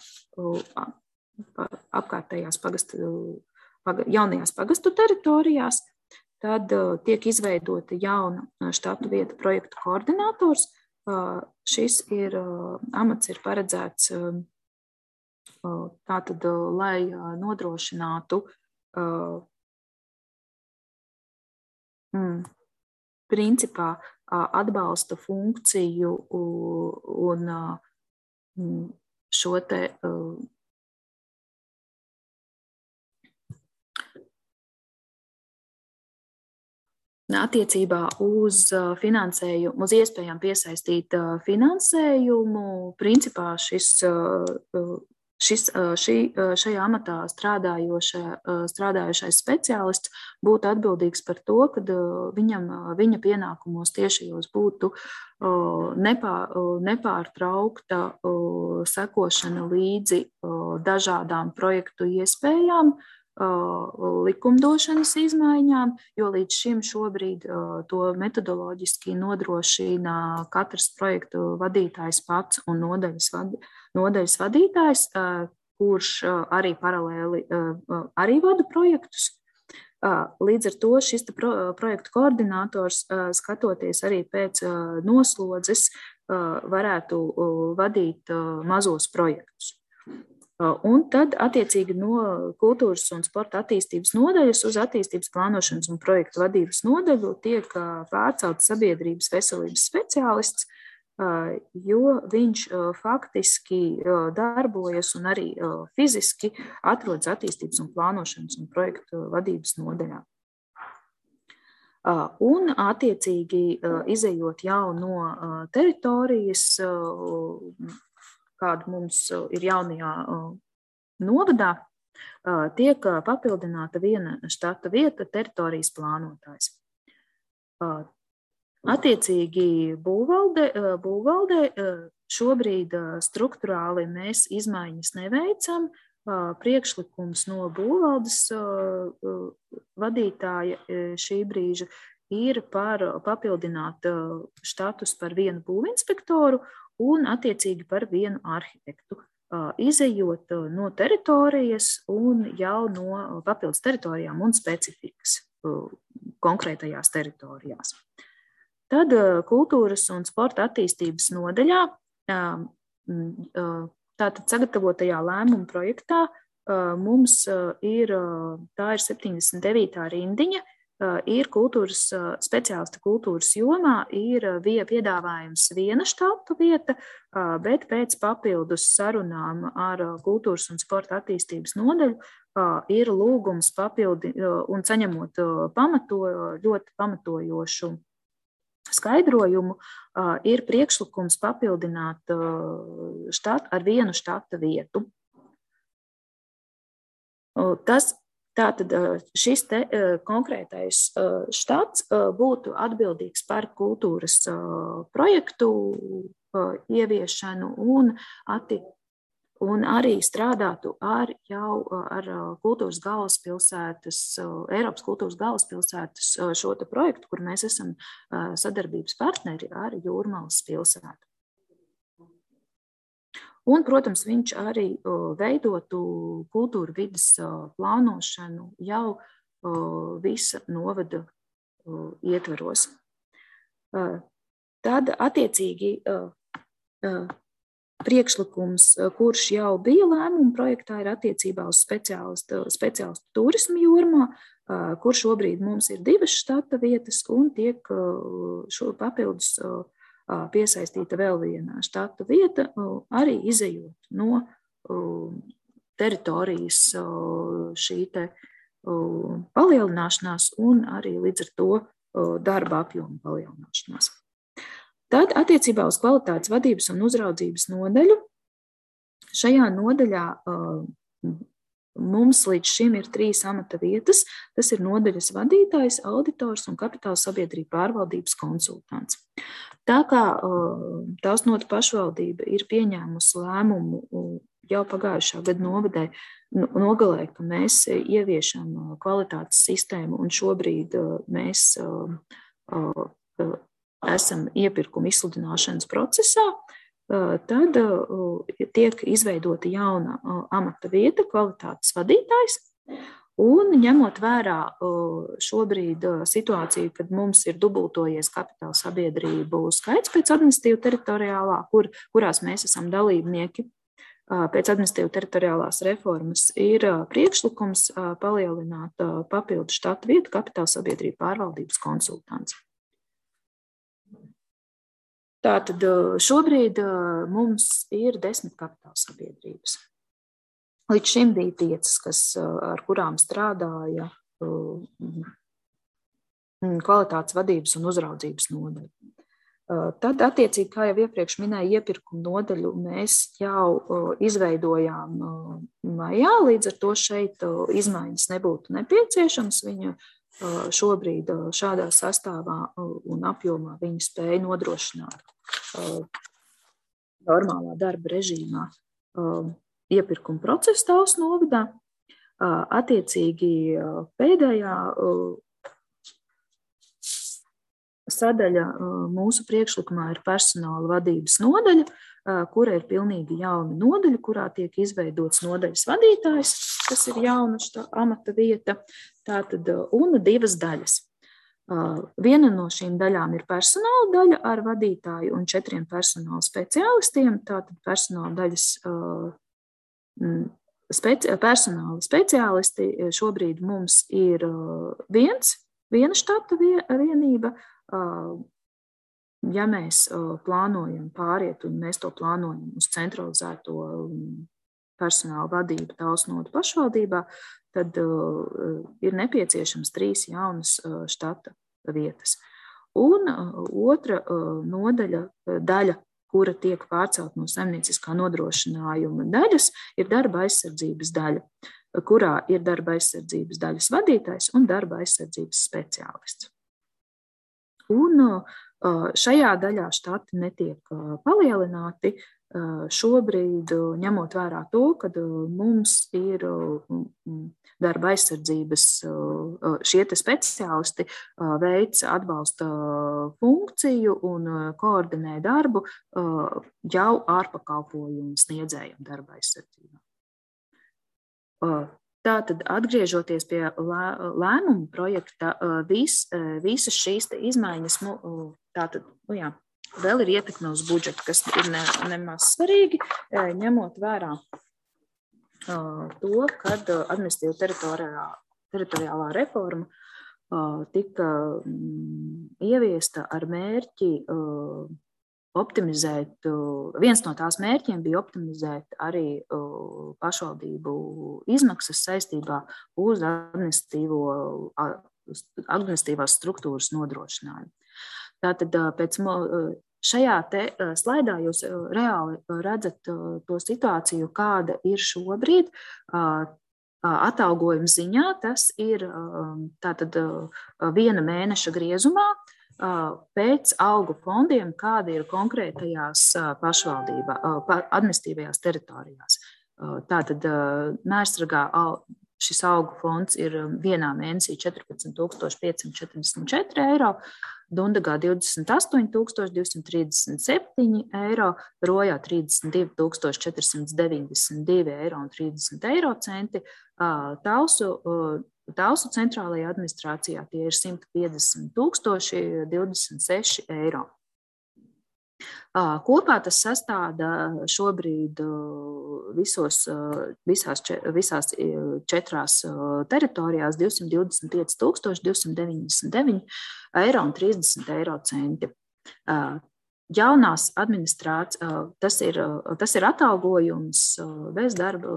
apkārtējās jaunajās pagastu teritorijās. Tad tiek izveidota jauna štata vieta projektu koordinators. Šis amats ir paredzēts tātad, lai nodrošinātu principā atbalsta funkciju un šo te attiecībā uz finansējumu, uz iespējām piesaistīt finansējumu. Principā šajā amatā strādājošais speciālists būtu atbildīgs par to, ka viņa pienākumos tiešajos būtu nepārtraukta sekošana līdzi dažādām projektu iespējām, likumdošanas izmaiņām, jo līdz šim šobrīd to metodoloģiski nodrošina katrs projektu vadītājs pats un nodaļas vadītājs, kurš arī paralēli arī vada projektus. Līdz ar to šis projektu koordinators, skatoties arī pēc noslodzes, varētu vadīt mazos projektus. Un tad, attiecīgi, no kultūras un sporta attīstības nodaļas uz attīstības plānošanas un projektu vadības nodaļu tiek pārcelts sabiedrības veselības speciālists, jo viņš faktiski darbojas un arī fiziski atrodas attīstības un plānošanas un projektu vadības nodaļā. Un, attiecīgi, izejot jau no teritorijas, kāda mums ir jaunajā novadā, tiek papildināta viena štata vieta teritorijas plānotājs. Attiecīgi būvvaldē šobrīd strukturāli mēs izmaiņas neveicam. Priekšlikums no būvvaldes vadītāja šī brīža ir papildināt štatus par vienu būvinspektoru un attiecīgi par vienu arhitektu, izejot no teritorijas un jau no papildus teritorijām un specifikas konkrētajās teritorijās. Tad kultūras un sporta attīstības nodaļā, tātad sagatavotajā lēmuma projektā, mums ir 79. rindiņa, ir speciālista kultūras jomā, ir piedāvājums viena štatu vieta, bet pēc papildus sarunām ar kultūras un sporta attīstības nodaļu ir lūgums un saņemot ļoti pamatojošu skaidrojumu, ir priekšlikums papildināt ar vienu štata vietu. Tātad šis konkrētais štats būtu atbildīgs par kultūras projektu ieviešanu un arī strādātu ar kultūras galvaspilsētas, Eiropas kultūras galvaspilsētas šo projektu, kur mēs esam sadarbības partneri ar Jūrmalas pilsētu. Un, protams, viņš arī veidotu kultūra vides plānošanu jau visa novada ietvaros. Tad, attiecīgi, priekšlikums, kurš jau bija lēmuma projektā, ir attiecībā uz speciālistu turismu jomā, kur šobrīd mums ir 2 štata vietas un tiek papildus piesaistīta vēl viena štata vieta, arī izejot no teritorijas šī te palielināšanās un arī līdz ar to darba apjoma palielināšanās. Tad, attiecībā uz kvalitātes vadības un uzraudzības nodaļu, šajā nodaļā mums līdz šim ir 3 amata vietas. Tas ir nodaļas vadītājs, auditors un kapitāla sabiedrība pārvaldības konsultants. Tā kā Talsnotu pašvaldība ir pieņēmusi lēmumu jau pagājušā gada nogalē, ka mēs ieviešam kvalitātes sistēmu un šobrīd mēs esam iepirkuma izsludināšanas procesā, tad tiek izveidota jauna amata vieta, kvalitātes vadītājs, un ņemot vērā šobrīd situāciju, kad mums ir dubultojies kapitāla sabiedrību skaits pēc administratīva teritoriālā, kurās mēs esam dalībnieki, pēc administratīva teritoriālās reformas ir priekšlikums palielināt papildu štatu vietu kapitāla sabiedrību pārvaldības konsultants. Tātad šobrīd mums ir 10 kapitāla sabiedrības. Līdz šim bija 5, ar kurām strādāja kvalitātes vadības un uzraudzības nodaļa. Tad, attiecīgi, kā jau iepriekš minēju, iepirkuma nodaļu mēs jau izveidojām maijā, līdz ar to šeit izmaiņas nebūtu nepieciešamas. Viņa šobrīd šādā sastāvā un apjomā viņa spēja nodrošināt normālā darba režīmā iepirkuma procesu Talsu novadā. Attiecīgi pēdējā sadaļa mūsu priekšlikumā ir personāla vadības nodaļa, kura ir pilnīgi jauna nodaļa, kurā tiek izveidots nodaļas vadītājs, kas ir jauna amata vieta, tātad, un 2 daļas. Viena no šīm daļām ir personāla daļa ar vadītāju un 4 personāla speciālistiem, tātad personāla daļas personāla speciālisti šobrīd mums ir viena štata vienība. Ja mēs plānojam pāriet, un mēs to plānojam uz centralizēto personāla vadību Talsu pašvaldībā, tad ir nepieciešams 3 jaunas štata vietas. Un otra daļa, kura tiek pārcelt no saimnieciskā nodrošinājuma daļas, ir darba aizsardzības daļa, kurā ir darba aizsardzības daļas vadītājs un darba aizsardzības speciālists. Un šajā daļā štati netiek palielināti. Šobrīd, ņemot vērā to, ka mums ir darba aizsardzības šie speciālisti veic atbalsta funkciju un koordinē darbu jau ārpakalpojumu sniedzējiem darba aizsardzībā. Tātad, atgriežoties pie lēmuma projekta, visas šīs izmaiņas, tātad, vēl ir ietekme uz budžetu, kas ir nemaz svarīgi, ņemot vērā to, kad administratīva teritoriālā reforma tika ieviesta ar mērķi optimizēt, viens no tās mērķiem bija optimizēt arī pašvaldību izmaksas saistībā uz administratīvās struktūras nodrošinājumu. Tātad šajā slaidā jūs reāli redzat to situāciju, kāda ir šobrīd atalgojuma ziņā. Tas ir tātad viena mēneša griezumā pēc algu fondiem, kādi ir konkrētajās administratīvajās teritorijās. Tātad Mērsragā šis algu fonds ir vienā mēnesī 14 544 eiro, Dundagā 28 237 eiro, Rojā 32 492 eiro un 30 eiro centi, Talsu centrālajā administrācijā tie ir 150 26 eiro. Kopā tas sastāda šobrīd visās 4 teritorijās 225 299 eiro un 30 eiro centi. Jaunās administrācijas, tas ir atalgojums bez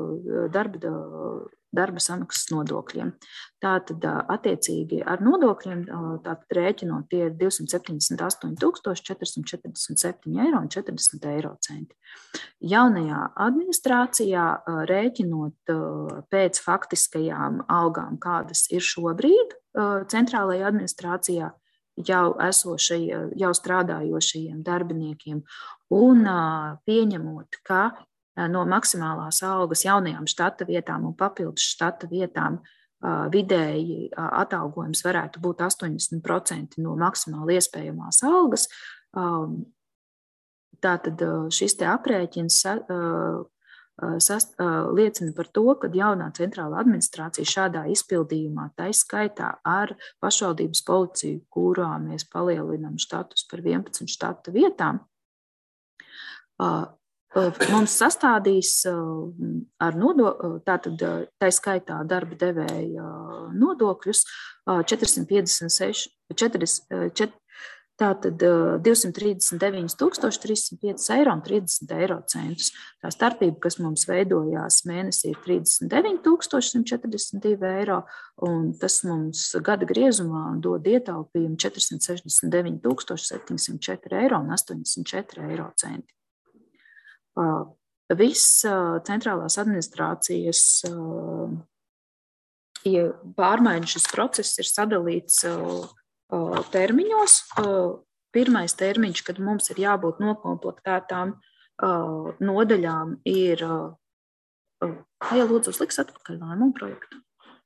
darba samaksas nodokļiem. Tātad, attiecīgi ar nodokļiem, tātad rēķinot, tie ir 278 447 eiro un 40 eiro centi. Jaunajā administrācijā, rēķinot pēc faktiskajām algām, kādas ir šobrīd centrālajā administrācijā, jau strādājošajiem darbiniekiem un pieņemot, ka no maksimālās algas jaunajām štata vietām un papildus štata vietām vidēji atalgojums varētu būt 80% no maksimāli iespējamās algas. Tātad šis te aprēķins liecina par to, ka jaunā centrālā administrācija šādā izpildījumā, tā skaitā ar pašvaldības policiju, kurā mēs palielinām štatus par 11 štata vietām, mums sastādīs ar tātad tā skaitā darba devēja nodokļus 456, tātad 239 305 eiro un 30 eiro centus. Tā starpība, kas mums veidojās mēnesī, ir 39 142 eiro, un tas mums gada griezumā dod ietaupījumu 469 704 eiro un 84 eiro centi. Viss centrālās administrācijas pārmaiņu šis process ir sadalīts termiņos. Pirmais termiņš, kad mums ir jābūt nokomplektētām nodaļām, ir, ja lūdzu, uzliks atpakaļ lēmumu projektu.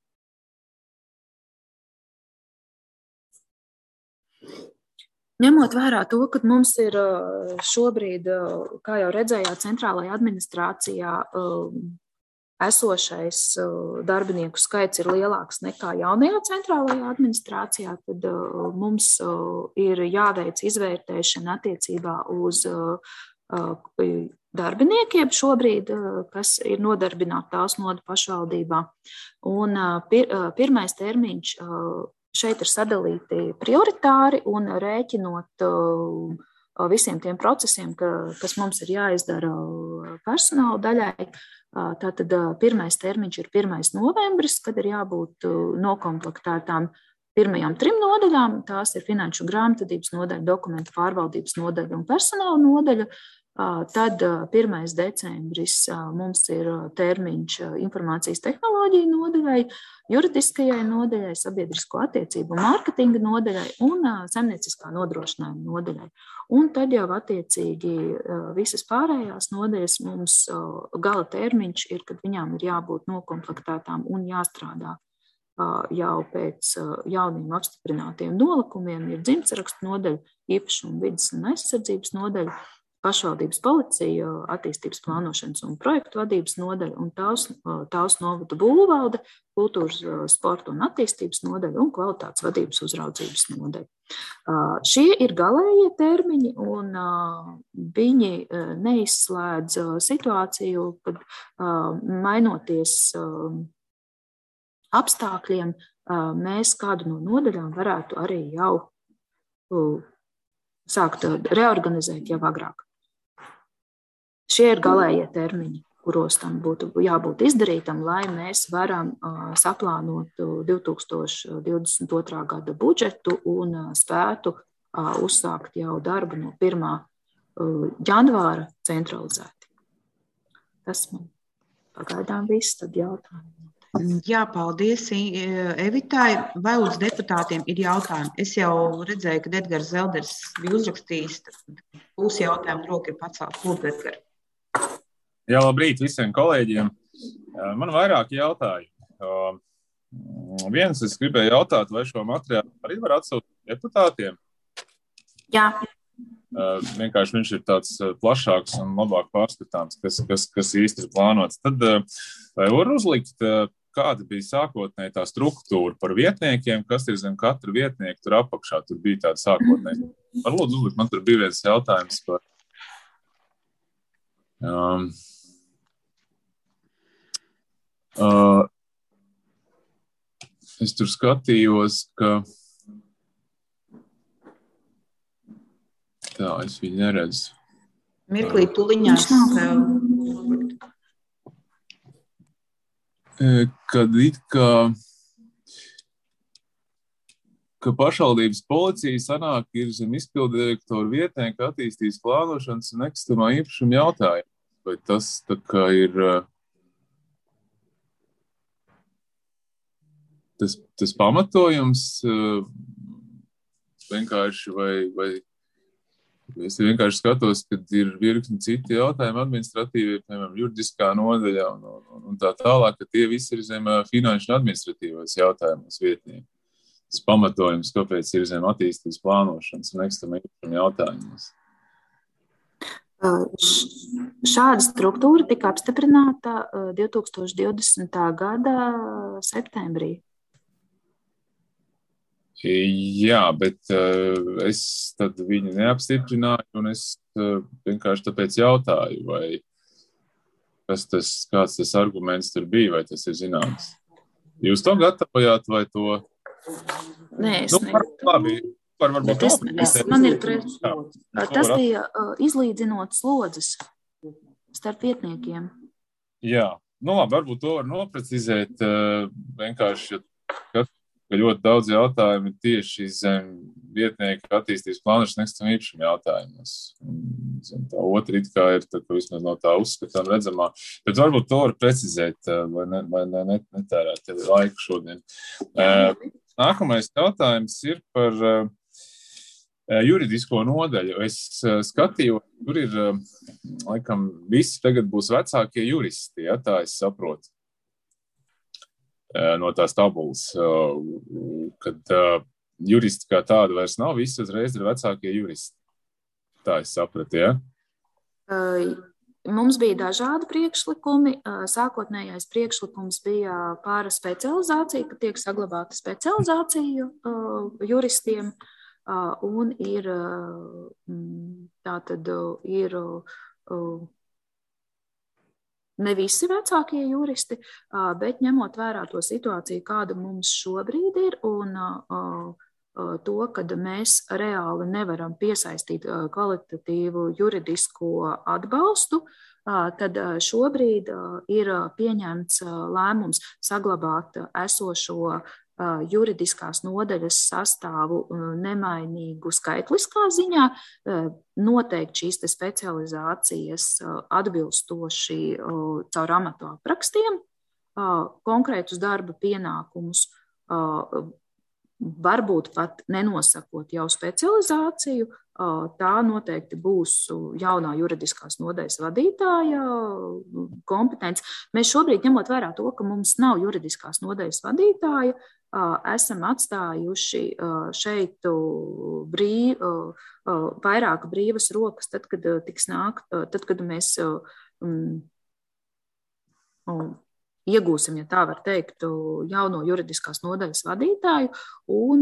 Ņemot vērā to, ka mums ir šobrīd, kā jau redzējāt, centrālajā administrācijā esošais darbinieku skaits ir lielāks nekā jaunajā centrālajā administrācijā, tad mums ir jāveic izvērtēšana attiecībā uz darbiniekiem šobrīd, kas ir nodarbināti tās nodu pašvaldībā. Un pirmais termiņš šeit ir sadalīti prioritāri un rēķinot visiem tiem procesiem, kas mums ir jāizdara personāla daļai. Tātad pirmais termiņš ir 1. novembris, kad ir jābūt nokomplektētām pirmajām 3 nodaļām. Tās ir finanšu grāmatvedības nodaļa, dokumentu pārvaldības nodaļa un personāla nodaļa. Tad 1. decembris mums ir termiņš informācijas tehnoloģiju nodaļai, juridiskajai nodaļai, sabiedrisko attiecību un mārketinga nodaļai un saimnieciskā nodrošinājuma nodaļai. Un tad jau attiecīgi visas pārējās nodaļas mums gala termiņš ir, kad viņām ir jābūt nokomplektētām un jāstrādā jau pēc jauniem apstiprinātiem nolikumiem. Ir dzimtsrakstu nodaļa, īpašuma vides un aizsardzības nodaļa, pašvaldības policija, attīstības plānošanas un projektu vadības nodaļa un tās novada būvvalde, kultūras, sporta un attīstības nodaļa un kvalitātes vadības uzraudzības nodaļa. Šie ir galējie termiņi un viņi neizslēdz situāciju, kad mainoties apstākļiem, mēs kādu no nodaļām varētu arī jau sākt reorganizēt jau agrāk. Šie ir galējie termiņi, kuros tam būtu jābūt izdarītam, lai mēs varam saplānot 2022. Gada budžetu un spētu uzsākt jau darbu no 1. janvāra centralizēti. Tas man pagaidām viss, tad jautājumi. Jā, paldies Evitai. Vai uz deputātiem ir jautājumi? Es jau redzēju, ka Edgars Zelders bija uzrakstījis. Būs jautājumi, roka ir pacelt. Lūdzu, Edgar. Jā, labrīt visiem kolēģiem. Man vairāk jautājumu. Viens, es gribēju jautāt, vai šo materiālu arī var atsūtīt deputātiem? Jā. Vienkārši viņš ir tāds plašāks un labāk pārskatāms, kas īsti ir plānots. Tad vai var uzlikt, kāda bija sākotnēji tā struktūra par vietniekiem, kas ir zem katra vietnieka tur apakšā? Tur bija tāda sākotnēji. Var lūdzu uzlikt, man tur bija viens jautājums par... es tur skatījos, ka... Tā, es viņu neredzu. Mirklī tuliņās. Kad it kā pašvaldības policija sanāk ir zem izpildirektora vietnieka attīstības plānošanas un nekustamā īpašuma jautājumi. Vai tas tā kā ir tas pamatojums vienkārši vai es vienkārši skatos, kad ir virkni citi jautājumi administratīvi, piemēram, juridiskā nodaļā un tā tālāk, ka tie visi ir zem finanšu un administratīvos jautājumos vietnieki. Tas pamatojums, kāpēc ir zem attīstības plānošanas un nekustamā īpašuma jautājumos. Šāda struktūra tika apstiprināta 2020. Gada septembrī. Jā, bet es tad viņu neapstiprināju un es vienkārši tāpēc jautāju, vai kāds tas arguments tur bija, vai tas ir zināms. Jūs to gatavojāt vai to? Nē, es labi, varbūt man ir tas bija izlīdzinot slodzes starp vietniekiem. Jā, labi, varbūt to var noprecizēt vienkārši, ka ļoti daudz jautājumu tieši zem vietnieka attīstības plānošanas nekustamā īpašuma jautājumos. Tā otra it kā ir tā, vismaz no tā uzskatām redzamā, bet varbūt to var precizēt, vai netērēt laiku šodien. Nākamais jautājums ir par juridisko nodaļu. Es skatīju, tur ir, laikam, visi tagad būs vecākie juristi, ja tā es saprotu. No tās tabulas, kad juristi kā tāda vairs nav, visi uzreiz ir vecākie juristi. Tā es sapratu, ja? Mums bija dažādi priekšlikumi. Sākotnējais priekšlikums bija par specializāciju, ka tiek saglabāta specializācija juristiem, un ir ne visi vecākie juristi, bet ņemot vērā to situāciju, kāda mums šobrīd ir, un to, kad mēs reāli nevaram piesaistīt kvalitatīvu juridisko atbalstu, tad šobrīd ir pieņemts lēmums saglabāt esošo juridiskās nodaļas sastāvu nemainīgu skaitliskā ziņā, noteikt šīs specializācijas atbilstoši caur amatu aprakstiem, konkrētus darba pienākumus, varbūt pat nenosakot jau specializāciju, tā noteikti būs jaunā juridiskās nodaļas vadītāja kompetence. Mēs šobrīd, ņemot vērā to, ka mums nav juridiskās nodaļas vadītāja, esam atstājuši šeit vairāk brīvas rokas, tad, kad mēs iegūsim, ja tā var teikt, jauno juridiskās nodaļas vadītāju, un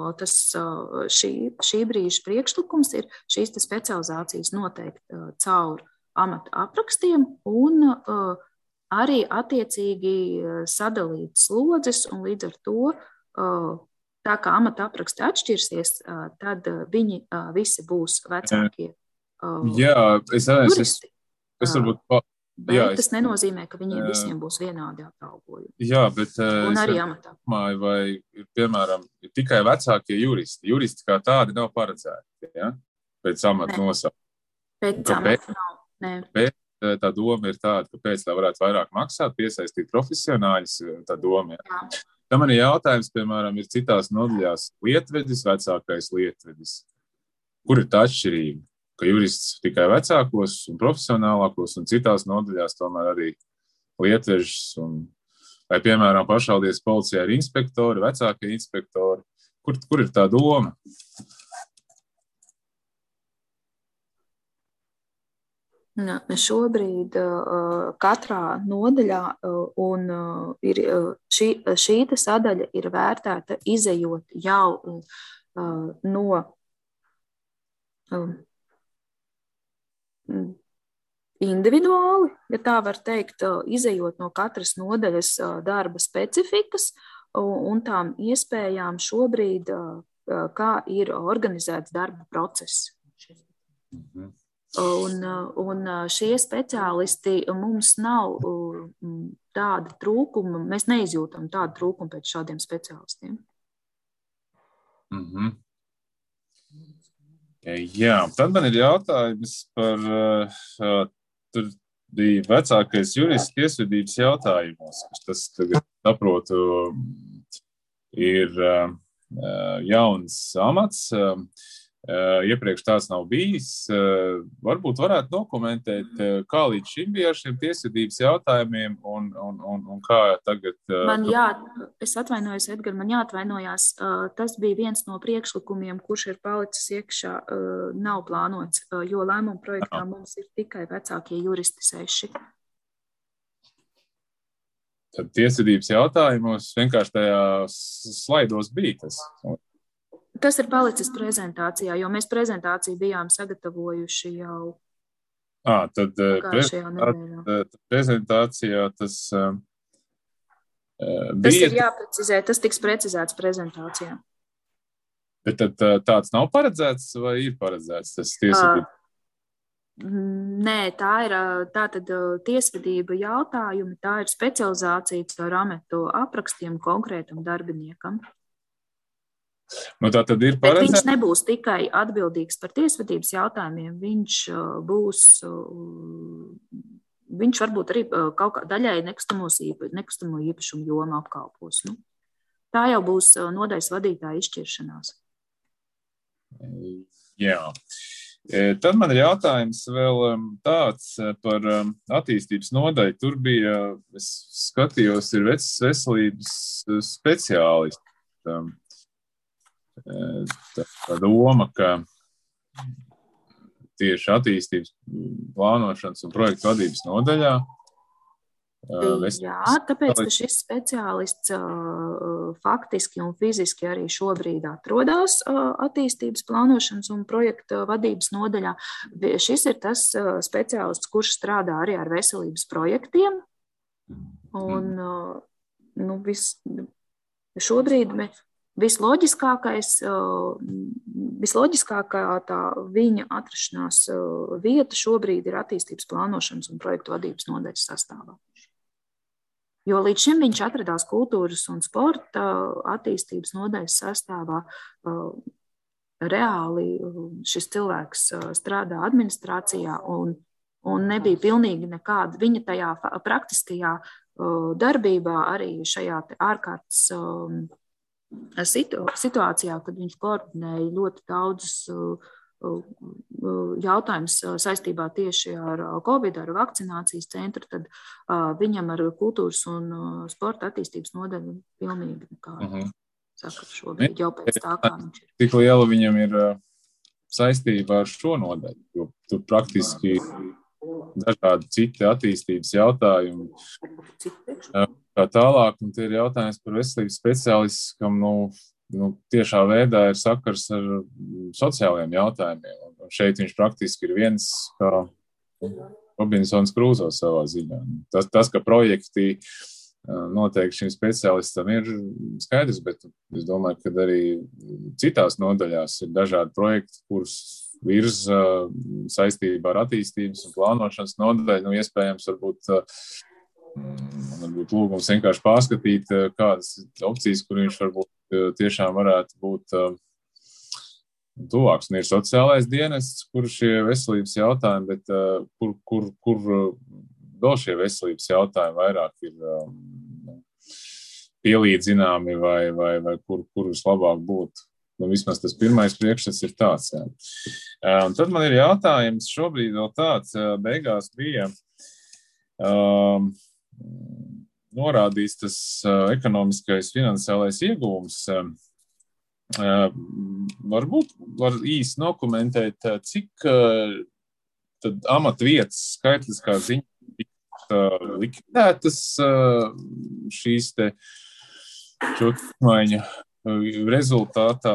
šī brīža priekšlikums ir šīs specializācijas noteikt caur amata aprakstiem un arī attiecīgi sadalīt slodzes, un līdz ar to, tā kā amata apraksti atšķirsies, tad viņi visi būs vecākie juristi. Es varbūt Bet tas nenozīmē, ka viņiem visiem būs vienādi atalgojumi. Jā, bet un arī amatā. Vai, piemēram, tikai vecākie juristi kā tādi nav paredzēti, ja? Pēc amata nosaukuma. Pēc amata nav, nē. Bet tā doma ir tāda, ka pēc tā varētu vairāk maksāt, piesaistīt profesionāļus, tā doma. Ja? Tā man ir jautājums, piemēram, ir citās nodaļās lietvedis, vecākais lietvedis. Kur ir tā atšķirība? Ka jurists tikai vecākos un profesionālākos un citās nodaļās tomēr arī lietvežas vai, piemēram, pašvaldības policijā ir inspektori, vecākie inspektori. Kur ir tā doma? Šobrīd katrā nodaļā un ir šī sadaļa ir vērtēta izejot jau no individuāli, ja tā var teikt, izejot no katras nodaļas darba specifikas un tām iespējām šobrīd, kā ir organizēts darba process. Un šie speciālisti mums nav tāda trūkuma, mēs neizjūtam tādu trūkumu pēc šādiem speciālistiem. Jā, tad man ir jautājums par, tur bija vecākais jurists tiesvedības jautājumos, kas tas, tagad saprotu, ir jauns amats, iepriekš tāds nav bijis. Varbūt varētu dokumentēt, kā līdz šim bija ar šiem tiesvedības jautājumiem un kā tagad... Es atvainojos, Edgar, man jāatvainojās. Tas bija viens no priekšlikumiem, kurš ir palicis iekšā, nav plānots, jo lēmuma projektā mums ir tikai vecākie juristi 6. Tad tiesvedības jautājumos vienkārši tajā slaidos bija tas... Tas ir palicis prezentācijā, jo mēs prezentāciju bijām sagatavojuši jau tad prezentācijā tas bija... Tas ir jāprecizē, tas tiks precizēts prezentācijā. Bet tad tāds nav paredzēts vai ir paredzēts tas tiesvedība? Nē, tā ir tātad tiesvedība jautājumi, tā ir specializācija caur amatu aprakstiem konkrētam darbiniekam. Tā tad ir paredzēts. Bet viņš nebūs tikai atbildīgs par tiesvedības jautājumiem, viņš varbūt arī kaut kā daļai nekustamo īpašumu jomu apkalpos. Tā jau būs nodaļas vadītāja izšķiršanās. Jā. Tad man ir jautājums vēl tāds par attīstības nodaļu. Tur bija, es skatījos, ir veselības speciālisti. Tā doma, ka tieši attīstības plānošanas un projektu vadības nodaļā Jā, tāpēc, ka šis speciālists faktiski un fiziski arī šobrīd atrodas attīstības plānošanas un projekta vadības nodaļā. Šis ir tas speciālists, kurš strādā arī ar veselības projektiem. Un šobrīd visloģiskākā tā viņa atrašanās vieta šobrīd ir attīstības plānošanas un projektu vadības nodaļas sastāvā. Jo līdz šim viņš atradās kultūras un sporta attīstības nodaļas sastāvā. Reāli šis cilvēks strādā administrācijā un nebija pilnīgi nekāda viņa tajā praktiskajā darbībā arī šajā ārkārtas situācijā, kad viņš koordinēja ļoti daudzus jautājumus saistībā tieši ar Covid, ar vakcinācijas centru, tad viņam ar kultūras un sporta attīstības nodaļu pilnīgi nekāda sakara šobrīd, jau pēc tā, kā viņš ir. Tik liela viņam ir saistība ar šo nodaļu, jo tur praktiski dažādi citi attīstības jautājumi. Kā tālāk, un tie ir jautājums par veselības speciālistu, kam tiešā veidā ir sakars ar sociālajiem jautājumiem. Un šeit viņš praktiski ir viens kā Robinsons Krūzo savā ziņā. Tas, ka projekti noteikti šim speciālistam ir skaidrs, bet es domāju, ka arī citās nodaļās ir dažādi projekti, kurus virza saistībā ar attīstības un plānošanas nodaļu. Iespējams, varbūt lūgums vienkārši pārskatīt, kādas opcijas, kur viņš varbūt tiešām varētu būt tuvāks. Un ir sociālais dienests, kur šie veselības jautājumi, bet kur vēl šie veselības jautājumi vairāk ir pielīdzināmi vai kur vislabāk būtu. Vismaz tas pirmais priekšstats ir tāds. Jā. Un tad man ir jautājums šobrīd vēl tāds, beigās bija norādīts tas ekonomiskais finansiālais iegūms. Varbūt var īsi dokumentēt, cik tad amatvietas skaitliskā ziņā likvidētas šīs te šo maiņu rezultātā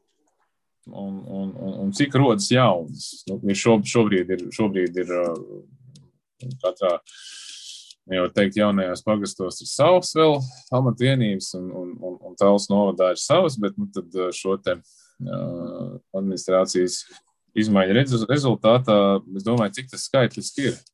un cik rodas jaunas. Šobrīd ir katrā, jau teikt, jaunajās pagastos ir savs vēl amatvienības un Talsu novadā ir savas, bet tad šo te administrācijas izmaiņu rezultātā, es domāju, cik tas skaitliski ir.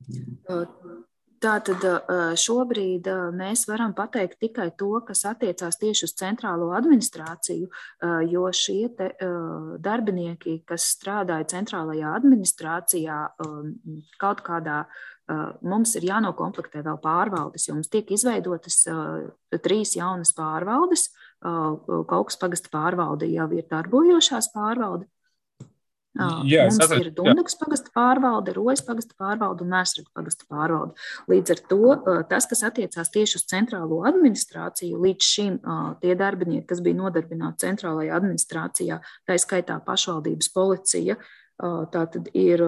Tātad šobrīd mēs varam pateikt tikai to, kas attiecās tieši uz centrālo administrāciju, jo šie te darbinieki, kas strādāja centrālajā administrācijā, kaut kādā mums ir jānokomplektē vēl pārvaldes, jo mums tiek izveidotas 3 jaunas pārvaldes. Kaukas pagasta pārvalde jau ir darbojošās pārvalde. Mums ir Dundugas pagasta pārvalde, Rojas pagasta pārvalde un Mēsraga pagasta pārvalde. Līdz ar to tas, kas attiecās tieši uz centrālo administrāciju, līdz šim tie darbinieki, kas bija nodarbināti centrālajā administrācijā, tā skaitā pašvaldības policija, tātad ir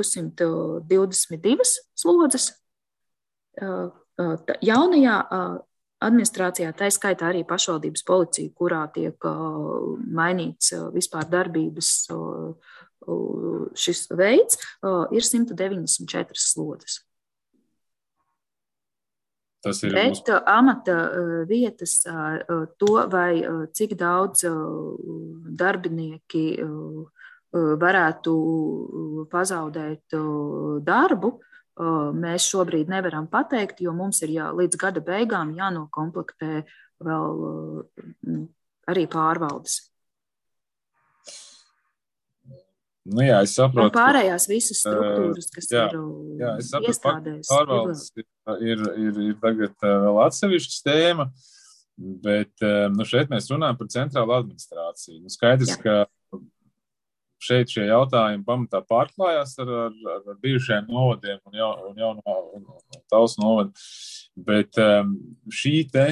222 slodzes. Jaunajā administrācijā, tā skaitā arī pašvaldības policija, kurā tiek mainīts vispār darbības šis veids, ir 194 slodzes. Bet amata vietas, to vai cik daudz darbinieki varētu pazaudēt darbu, mēs šobrīd nevaram pateikt, jo mums ir līdz gada beigām jānokomplektē vēl arī pārvaldes. Jā, es saprotu. Un pārējās visas struktūras, kas ir iestādēs. Pārvaldes ir tagad vēl atsevišķa tēma, bet šeit mēs runājam par centrālu administrāciju. Skaidrs, ka šeit šie jautājumi pamatā pārklājās ar bijušajiem novadiem un Talsu novadu, bet šī te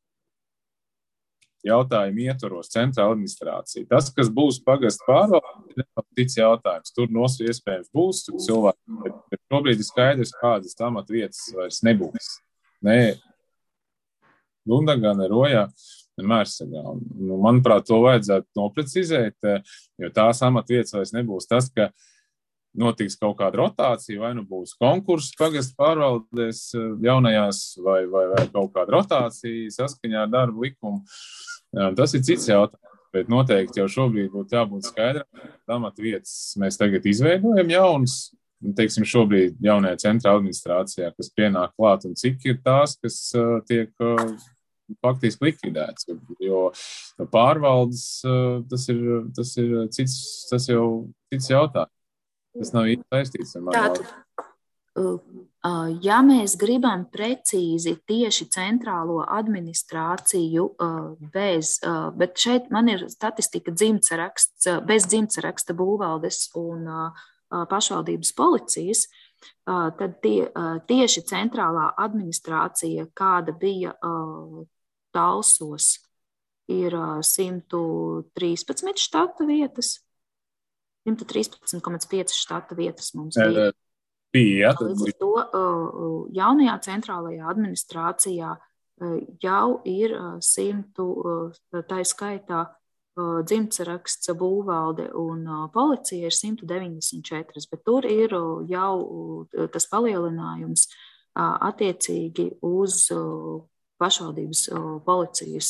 jautājumu ietvaros centrāla administrācija. Tas, kas būs pagasta pārvalde, ir cits jautājums. Tur iespējams būs cilvēki, bet šobrīd ir skaidrs, kādas amatvietas vairs nebūs. ne Dundagā, ne Rojā, ne Mērsagā. Manuprāt, to vajadzētu noprecizēt, jo tās amatvietas vairs nebūs tas, ka notiks kaut kāda rotācija, vai nu būs konkurss pagastu pārvaldēs jaunajās, vai kaut kāda rotācija saskaņā ar darbu likumu. Tas ir cits jautājums, bet noteikti jau šobrīd būtu jābūt skaidram. Amatvietas mēs tagad izveidojam jaunas, teiksim, šobrīd jaunajā centra administrācijā, kas pienāk klāt, un cik ir tās, kas tiek faktiski likvidēts, jo pārvaldes tas ir cits jautājums. Tas nav īsti saistīts ar mani. Ja mēs gribam precīzi tieši centrālo administrāciju bet šeit man ir statistika dzimtsaraksts, bez dzimtsaraksta būvvaldes un pašvaldības policijas, tad tieši centrālā administrācija, kāda bija Talsos, ir 113 štata vietas, 113,5 štata vietas mums bija. Līdz ar to jaunajā centrālajā administrācijā jau ir 100, tā skaitā dzimtsaraksts, būvvalde un policija ir 194, bet tur ir jau tas palielinājums attiecīgi uz pašvaldības policijas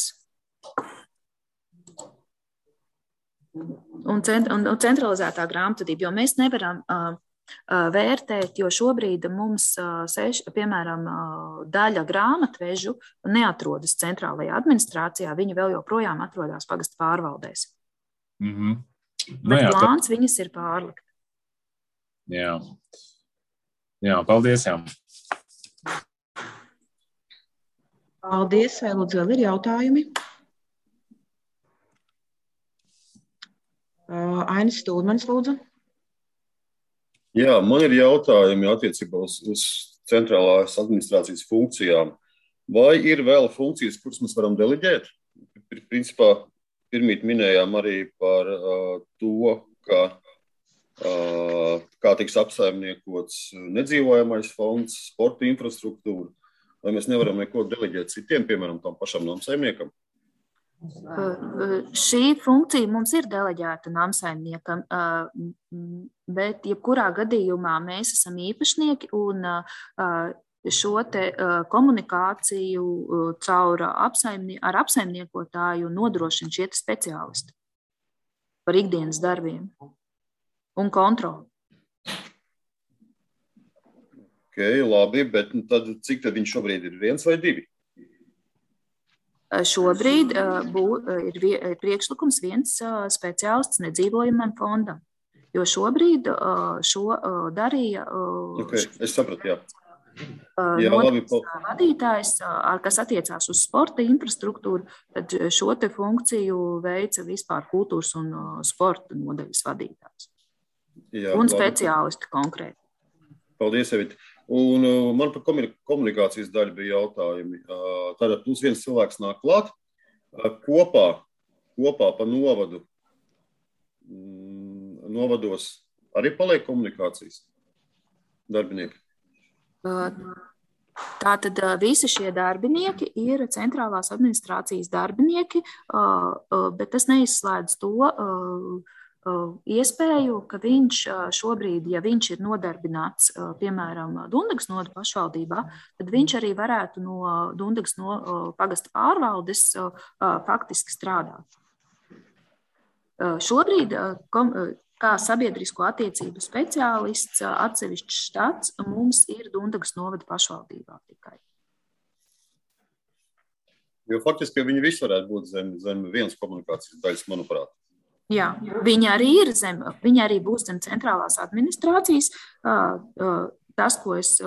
un centralizētā grāmatvedība, jo mēs nevaram vērtēt, jo šobrīd mums, piemēram, daļa grāmatvežu neatrodas centrālajā administrācijā, viņi vēl joprojām atrodas pagasta pārvaldēs. Bet plāns viņas ir pārlikt. Jā, paldies. Paldies, vai lūdzu vēl ir jautājumi? Ainis Stūrmanis, lūdzu. Jā, man ir jautājumi attiecībā uz centrālās administrācijas funkcijām. Vai ir vēl funkcijas, kuras mēs varam deleģēt? Principā, pirmīt minējām arī par to, kā tiks apsaimniekots nedzīvojamais fonds, sporta infrastruktūra. Vai mēs nevaram neko deleģēt citiem, piemēram, tam pašam namsaimniekam? Šī funkcija mums ir deleģēta namsaimniekam, bet jebkurā gadījumā mēs esam īpašnieki un šo te komunikāciju caur ar apsaimniekotāju nodrošina šie speciālisti par ikdienas darbiem un kontroli. Labi, bet tad, cik tad viņš šobrīd ir, 1 vai 2? Šobrīd ir priekšlikums 1 speciālists nedzīvojamam fondam, jo šobrīd šo darīja es sapratu, jā. Vadītājs, kas attiecās uz sporta infrastruktūru, tad šo te funkciju veica vispār kultūras un sporta nodaļas vadītājs. Jā, un speciālisti konkrēti. Paldies, Evita. Un man par komunikācijas daļu bija jautājumi. Tātad plus 1 cilvēks nāk klāt. Kopā pa novadu. Novados arī paliek komunikācijas darbinieki? Tātad visi šie darbinieki ir centrālās administrācijas darbinieki, bet tas neizslēdz to iespēju, ka viņš šobrīd, ja viņš ir nodarbināts, piemēram, Dundagas novada pašvaldībā, tad viņš arī varētu no Dundagas pagasta pārvaldes faktiski strādāt. Šobrīd, kā sabiedrisko attiecību speciālists, atsevišķs štats mums ir Dundagas novada pašvaldībā tikai. Jo faktiski viņi visi varētu būt zem vienas komunikācijas daļas, manuprāt. Jā, viņi arī būs zem centrālās administrācijas. Tas, ko es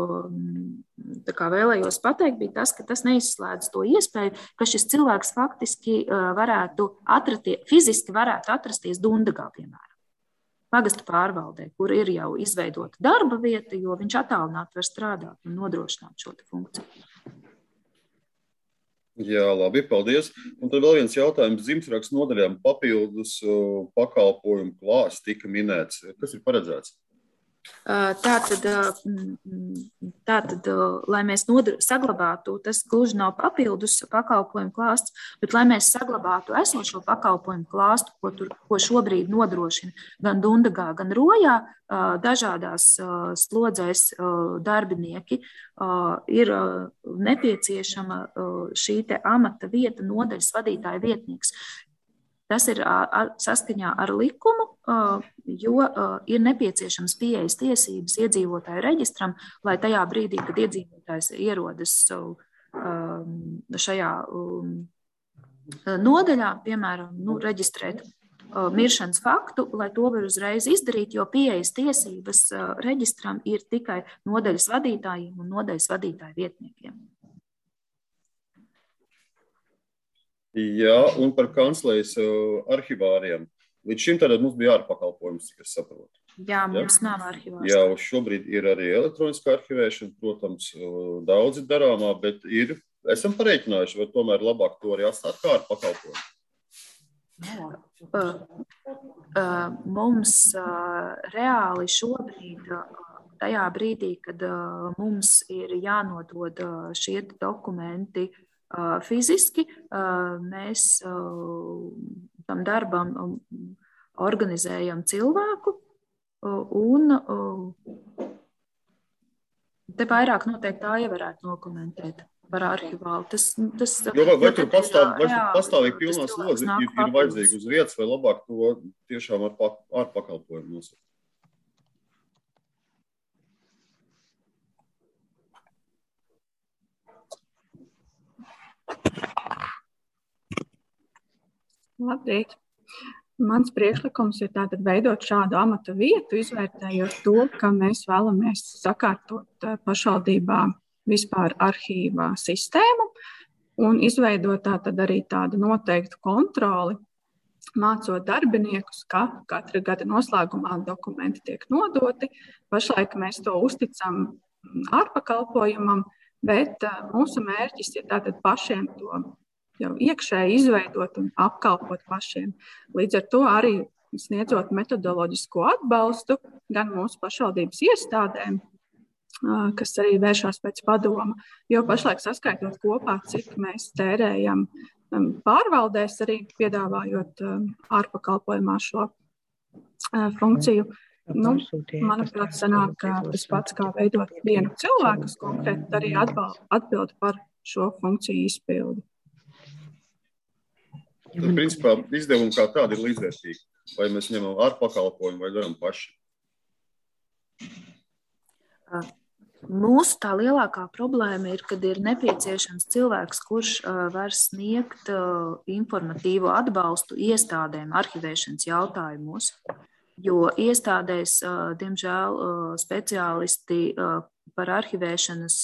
vēlējos pateikt, bija tas, ka tas neizslēdz to iespēju, ka šis cilvēks faktiski fiziski varētu atrasties Dundagā, piemēram, pagasta pārvaldē, kur ir jau izveidota darba vieta, jo viņš attālināti var strādāt un nodrošināt šo funkciju. Jā, labi, paldies. Un tad vēl viens jautājums. Dzimtsarakstu nodaļām papildus pakalpojumu klāsts tika minēts. Kas ir paredzēts? Tātad, lai mēs saglabātu, tas gluži nav papildus pakalpojumu klāsts, bet lai mēs saglabātu esošo pakalpojumu klāstu, ko šobrīd nodrošina gan Dundagā, gan Rojā, dažādās slodzēs darbinieki, ir nepieciešama šī te amata vieta, nodaļas vadītāja vietnieks. Tas ir saskaņā ar likumu, jo ir nepieciešams pieejas tiesības iedzīvotāju reģistram, lai tajā brīdī, kad iedzīvotājs ierodas šajā nodaļā, piemēram, reģistrēt miršanas faktu, lai to var uzreiz izdarīt, jo pieejas tiesības reģistram ir tikai nodaļas vadītājiem un nodaļas vadītāju vietniekiem. Jā, un par kanclejas arhivāriem. Līdz šim tātad mums bija ārpakalpojums, cik es saprotu. Jā, mums nav arhivārs. Jā, uz šobrīd ir arī elektroniskā arhivēšana, protams, daudzi darāmā, bet esam pareiķinājuši, vai tomēr labāk to arī atstāt kā ārpakalpojumu? Mums reāli šobrīd, tajā brīdī, kad mums ir jānodod šie dokumenti fiziski, mēs tam darbam organizējam cilvēku, un te vairāk noteikti tā jau varētu nokomentēt par arhivālu. Vai tur pastāvīgi pilnā slodze ir vajadzīga uz vietas, vai labāk to tiešām ar pakalpojumu nosaukt? Labrīt. Mans priekšlikums ir tātad veidot šādu amata vietu, izvērtējot to, ka mēs vēlamies sakārtot pašvaldībā vispār arhīvā sistēmu un izveidot tātad arī tādu noteiktu kontroli, mācot darbiniekus, ka katra gada noslēgumā dokumenti tiek nodoti. Pašlaik mēs to uzticam ārpakalpojumam, bet mūsu mērķis ir tātad pašiem to jau iekšēji izveidot un apkalpot pašiem. Līdz ar to arī sniedzot metodoloģisko atbalstu gan mūsu pašvaldības iestādēm, kas arī vēršās pēc padoma, jo pašlaik saskaitot kopā, cik mēs tērējam pārvaldēs, arī piedāvājot ārpakalpojumā šo funkciju. Manuprāt, sanāk, ka tas pats kā veidot vienu cilvēku, kas konkrēti arī atbild par šo funkciju izpildi. Tad, principā, izdevumi kā tādi ir līdzvērtīgi. Vai mēs ņemam ārpakalpojumu vai darām paši? Mūsu tā lielākā problēma ir, kad ir nepieciešams cilvēks, kurš var sniegt informatīvo atbalstu iestādēm arhivēšanas jautājumos. Jo iestādēs, diemžēl, speciālisti par arhivēšanas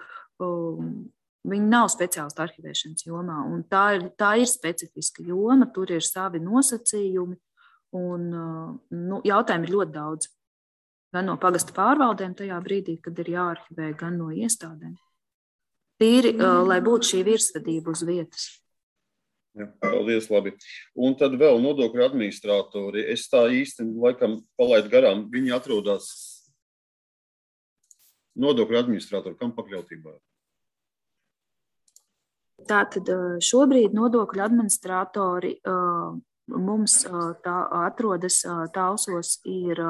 viņi nav speciālisti arhivēšanas jomā, un tā ir specifiska joma, tur ir savi nosacījumi, un jautājumi ir ļoti daudz. Gan no pagasta pārvaldēm tajā brīdī, kad ir jāarhivē, gan no iestādēm. Tīri, lai būtu šī virsvadība uz vietas. Jā, paldies, labi. Un tad vēl nodokļu administratori. Es tā īsti laikam palaidu garām. Viņi atrodas nodokļu administratori, kam pakļautībā? Tātad šobrīd nodokļu administratori mums atrodas Talsos ir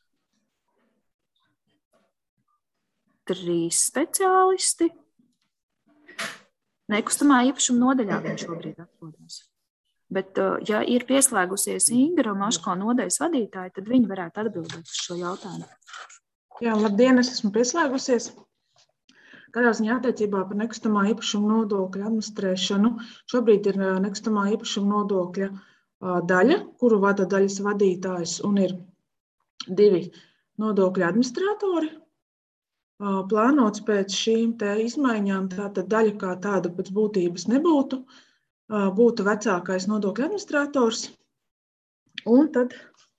3 speciālisti. Nekustamā īpašuma nodaļā viņš šobrīd atrodas. Bet, ja ir pieslēgusies Ingra Maško nodaļas vadītāja, tad viņi varētu atbildēt uz šo jautājumu. Jā, labdien, es esmu pieslēgusies. Kādā ziņā attiecībā par nekustamā īpašuma nodokļa administrēšanu šobrīd ir nekustamā īpašuma nodokļa daļa, kuru vada daļas vadītājs, un ir 2 nodokļa administratori. Plānots pēc šīm izmaiņām, tātad daļa kā tāda pēc būtības nebūtu, būtu vecākais nodokļa administrators, un tad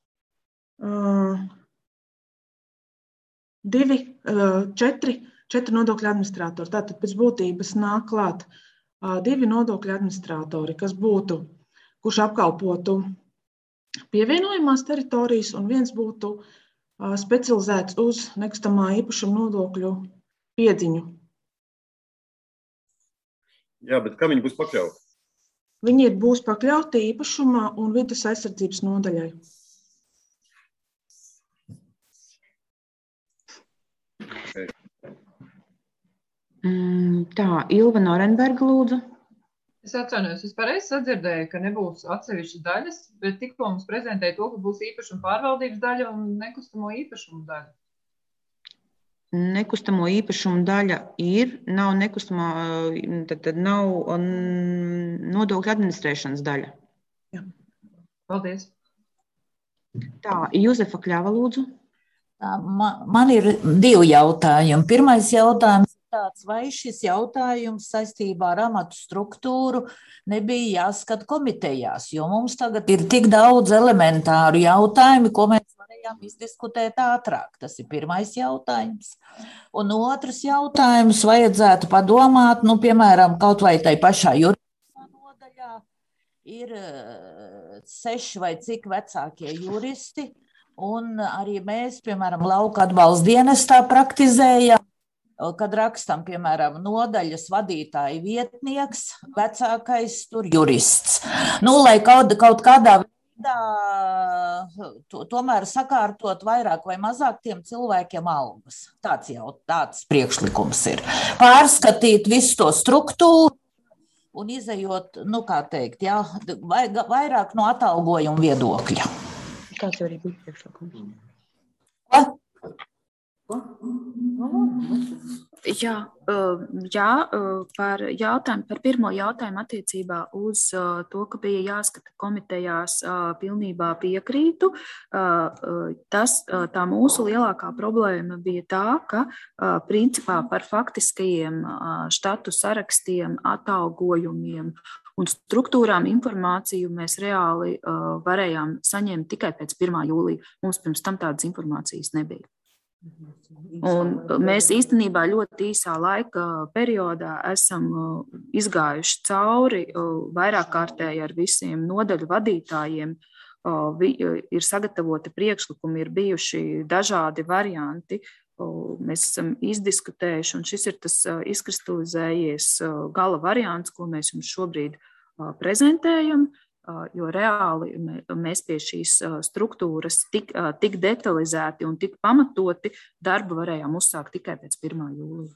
4 nodokļu administratori. Tātad pēc būtības nāk klāt 2 nodokļu administratori, kurš apkalpotu pievienojumās teritorijas, un viens būtu specializēts uz nekustamā īpašuma nodokļu piedziņu. Jā, bet kā viņi būs pakļauti? Viņi būs pakļauti īpašuma un vides aizsardzības nodaļai. Okay. Tā, Ilva Norenberga lūdzu. Es atvainojos, es pareizi sadzirdēju, ka nebūs atsevišķas daļas, bet tikko mums prezentēja to, ka būs īpašuma pārvaldības daļa un nekustamo īpašumu daļa. Nekustamo īpašumu daļa ir, nav nekustamā, tad nav nodokļu administrēšanas daļa. Jā. Paldies. Tā, Juzefa Kļava lūdzu. Man ir 2 jautājumi. Pirmais jautājums ir tāds, vai šis jautājums saistībā ar amatu struktūru nebija jāskat komitejās, jo mums tagad ir tik daudz elementāru jautājumu, ko mēs varējām izdiskutēt ātrāk. Tas ir pirmais jautājums. Un otrs jautājums vajadzētu padomāt, piemēram, kaut vai tai pašā juridiskā nodaļā ir 6 vai cik vecākie juristi, un arī mēs, piemēram, lauka atbalsta dienestā praktizējam, kad rakstam, piemēram, nodaļas vadītāja vietnieks, vecākais tur jurists. Lai kaut kādā veidā tomēr sakārtot vairāk vai mazāk tiem cilvēkiem algas. Tāds priekšlikums ir. Pārskatīt visu to struktūru un izejot, kā teikt, vairāk no atalgojuma viedokļa. Kāds arī bija priekšlikums? Par pirmo jautājumu attiecībā uz to, ka bija jāskata komitejās, pilnībā piekrītu. Tā mūsu lielākā problēma bija tā, ka principā par faktiskajiem štatu sarakstiem, atalgojumiem un struktūrām informāciju mēs reāli varējām saņemt tikai pēc 1. jūlija. Mums pirms tam tādas informācijas nebija. Un mēs īstenībā ļoti īsā laika periodā esam izgājuši cauri vairāk kārtēji ar visiem nodaļu vadītājiem. Ir sagatavoti priekšlikumi, ir bijuši dažādi varianti. Mēs esam izdiskutējuši, un šis ir tas izkristalizējies gala variants, ko mēs jums šobrīd prezentējam. Jo reāli mēs pie šīs struktūras tik detalizēti un tik pamatoti darbu varējām uzsākt tikai pēc 1. jūlija.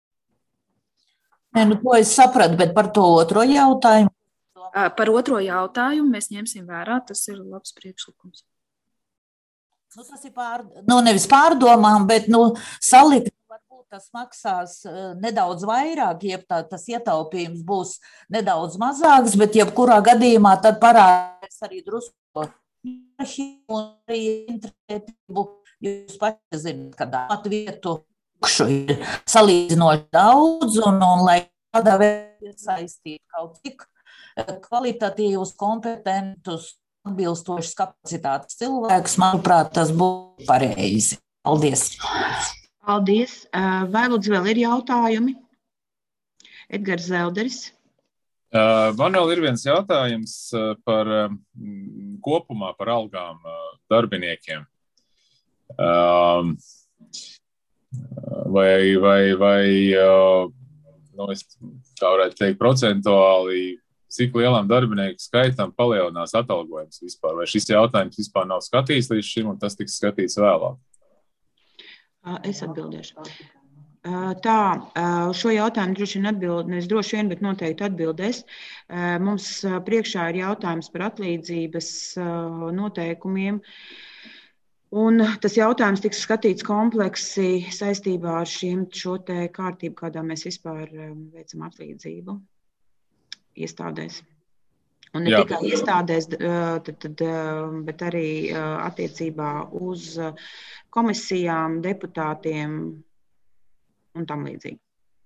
To es sapratu, bet par to otro jautājumu? Par otro jautājumu mēs ņemsim vērā, tas ir labs priekšlikums. Tas ir nevis pārdomām, bet salikt. Tas maksās nedaudz vairāk, jeb tas ietaupījums būs nedaudz mazāks, bet jebkurā gadījumā tad parādās arī drusku un arī interesētību. Jūs paši zināt, ka amatu vietu ir salīdzinoši daudz, un lai kādā veidā iesaistīt kaut cik kvalitatīvus, kompetentus, atbilstošas kapacitātes cilvēkus, manuprāt, tas būtu pareizi. Paldies! Paldies. Vai lūdzu vēl ir jautājumi? Edgars Zelderis. Man vēl ir viens jautājums par kopumā par algām darbiniekiem. Es tā varētu teikt procentuāli, cik lielam darbinieku skaitam palielinās atalgojums vispār? Vai šis jautājums vispār nav skatīts līdz šim un tas tiks skatīts vēlāk? Es atbildēšu. Tā, šo jautājumu droši vien, bet noteikti atbildēs. Mums priekšā ir jautājums par atlīdzības noteikumiem. Un tas jautājums tiks skatīts kompleksi saistībā ar šo te kārtību, kādā mēs vispār veicam atlīdzību iestādēs. Un ne tikai iestādēs, bet arī attiecībā uz komisijām, deputātiem un tam līdzīgi.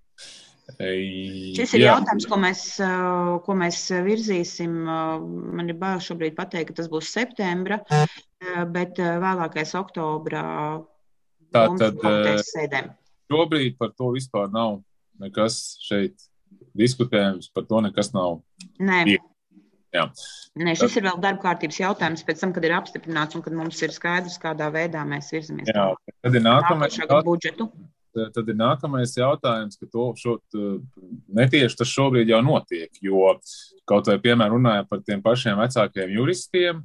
Šis ir jautājums, ko mēs virzīsim. Man ir bail šobrīd pateikt, ka tas būs septembra, bet vēlākais oktobrā komitejas sēdēm. Šobrīd par to vispār nav nekas šeit diskutējums, par to nekas nav. Nē. Jā. Nē, šis ir vēl darba kārtības jautājums pēc tam, kad ir apstiprināts un kad mums ir skaidrs, kādā veidā mēs virzamies tālāk. Tad ir nākošā gada budžetu. Tad ir nākamais jautājums, ka netieši tas šobrīd jau notiek, jo kaut vai, piemēram, runājot par tiem pašiem vecākajiem juristiem,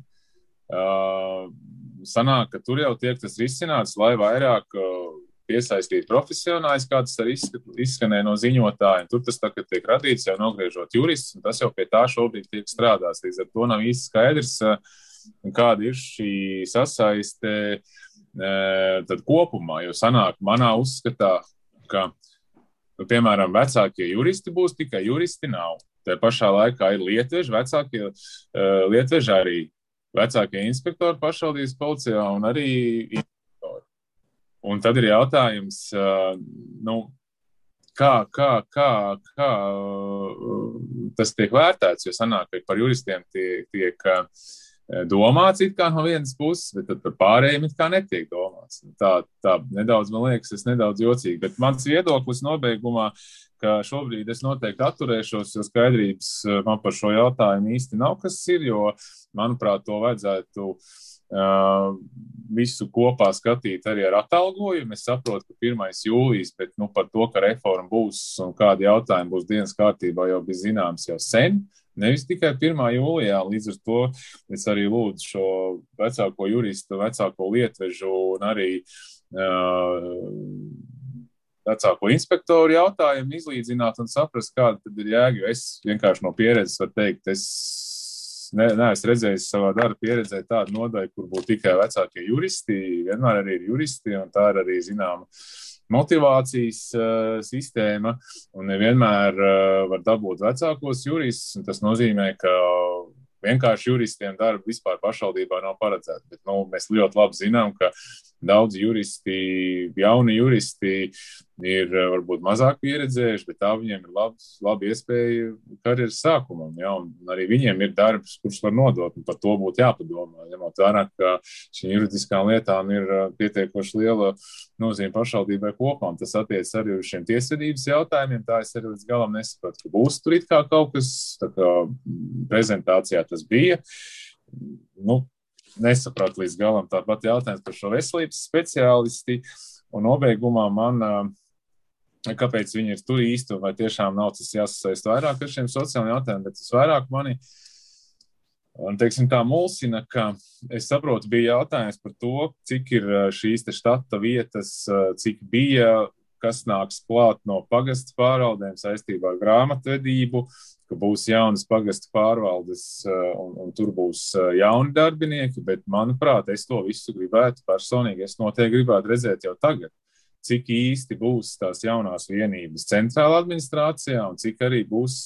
sanāk, ka tur jau tiek tas risināts, lai vairāk piesaistīt profesionāļus, kā tas arī izskanēja no ziņotājiem. Tur tas tagad tiek radīts, jau nogriežot jurists, un tas jau pie tā šobrīd tiek strādāts. Līdz ar to nav īsti skaidrs, kāda ir šī sasaiste tad kopumā, jo sanāk manā uzskatā, ka, piemēram, vecākie juristi būs, tikai juristi nav. Tā pašā laikā ir lietveži, vecākie lietveži arī vecākie inspektori pašvaldības policijā un arī inspektori. Un tad ir jautājums, kā tas tiek vērtēts, jo sanāk, ka par juristiem tiek domāts it kā no vienas puses, bet tad par pārējiem it kā netiek domāts. Tā nedaudz, man liekas, es nedaudz jocīgi, bet mans viedoklis nobeigumā, ka šobrīd es noteikti atturēšos, jo skaidrības man par šo jautājumu īsti nav, kas ir, jo, manuprāt, to vajadzētu visu kopā skatīt arī ar atalgojumu. Es saprotu, ka 1. jūlijas, bet par to, ka reforma būs un kādi jautājumi būs dienas kārtībā, jau bija zināms jau sen. Nevis tikai 1. jūlijā, līdz ar to es arī lūdzu šo vecāko juristu, vecāko lietvežu un arī vecāko inspektoru jautājumu izlīdzināt un saprast, kāda tad ir jēga, jo es vienkārši no pieredzes varu teikt, es neesmu redzējis savā darba pieredzē tādu nodaļu, kur būtu tikai vecākie juristi, vienmēr arī ir juristi, un tā ir arī zināma motivācijas sistēma, un nevienmēr var dabūt vecākos juristus, un tas nozīmē, ka vienkārši juristiem darba vispār pašvaldībā nav paredzēta, bet mēs ļoti labi zinām, ka daudzi juristi, jauni juristi ir varbūt mazāk pieredzējuši, bet tā viņiem ir labi iespēja karjeras sākumam, un arī viņiem ir darbs, kurš var nodot, un par to būtu jāpadomā, ņemot vērā, ka šīm juridiskām lietām ir pietiekoši liela nozīme pašvaldībai kopā, un tas attiec arī uz šiem tiesvedības jautājumiem, tā es arī līdz galam nesapratu, ka būs tur it kā kaut kas, tā kā prezentācijā tas bija, nesapratu līdz galam, tāpat jautājums par šo veselības speciālisti, un nobeigumā man, kāpēc viņi ir tur īsti, vai tiešām nav tas jāsasaist vairāk ar šiem sociālajiem jautājumiem, bet tas vairāk mani, un teiksim tā mulsina, ka es saprotu, bija jautājums par to, cik ir šīs te štata vietas, cik bija, kas nāks klāt no pagastu pārvaldēm saistībā ar grāmatvedību, ka būs jaunas pagastu pārvaldes un tur būs jauni darbinieki, bet, manuprāt, es to visu gribētu personīgi, es noteikti gribētu redzēt jau tagad, cik īsti būs tās jaunās vienības centrāla administrācijā un cik arī būs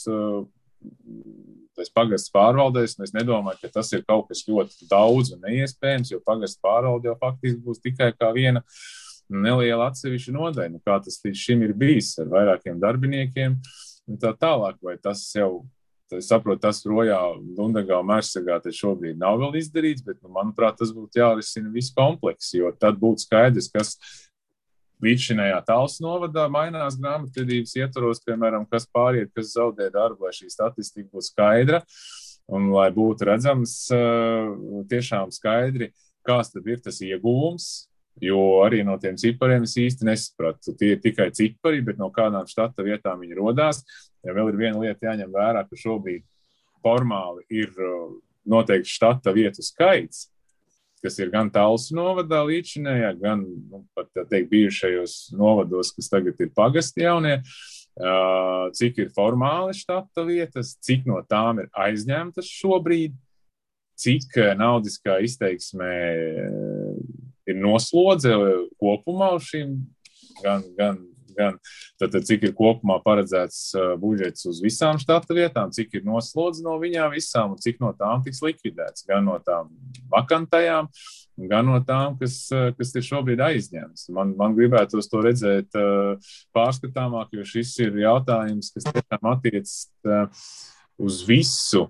pagastu pārvaldēs, un es nedomāju, ka tas ir kaut kas ļoti daudz un neiespējams, jo pagastu pārvalde jau faktiski būs tikai kā viena neliela atsevišķa nodaļa, kā tas līdz šim ir bijis ar vairākiem darbiniekiem, un tā tālāk, vai tas jau, es saprotu, tas Rojā, Dundagā un Mērsagā te šobrīd nav vēl izdarīts, bet, manuprāt, tas būtu jārisina viss kompleks, jo tad būtu skaidrs, kas līdzšinējā Talsu novadā mainās grāmatvedības ietvaros, piemēram, kas pāriet, kas zaudē darbu, lai šī statistika būtu skaidra, un lai būtu redzams tiešām skaidri, kāds tad ir tas ieguvums, jo arī no tiem cipariem es īsti nesapratu. Tie ir tikai cipari, bet no kādām štata vietām viņi rodās. Ja vēl ir viena lieta jāņem vērā, ka šobrīd formāli ir noteikti štata vietu skaits, kas ir gan Talsu novadā līdzinējā, gan pat teikt bijušajos novados, kas tagad ir pagasti jaunie, cik ir formāli štata vietas, cik no tām ir aizņemtas šobrīd, cik naudiskā izteiksmē ir noslodze kopumā uz šīm, gan tad cik ir kopumā paredzēts budžets uz visām štata vietām, cik ir noslodze no viņām visām un cik no tām tiks likvidēts, gan no tām vakantajām, gan no tām, kas ir šobrīd aizņemts. Man gribētos to redzēt pārskatāmāk, jo šis ir jautājums, kas tiešām attiecas uz visu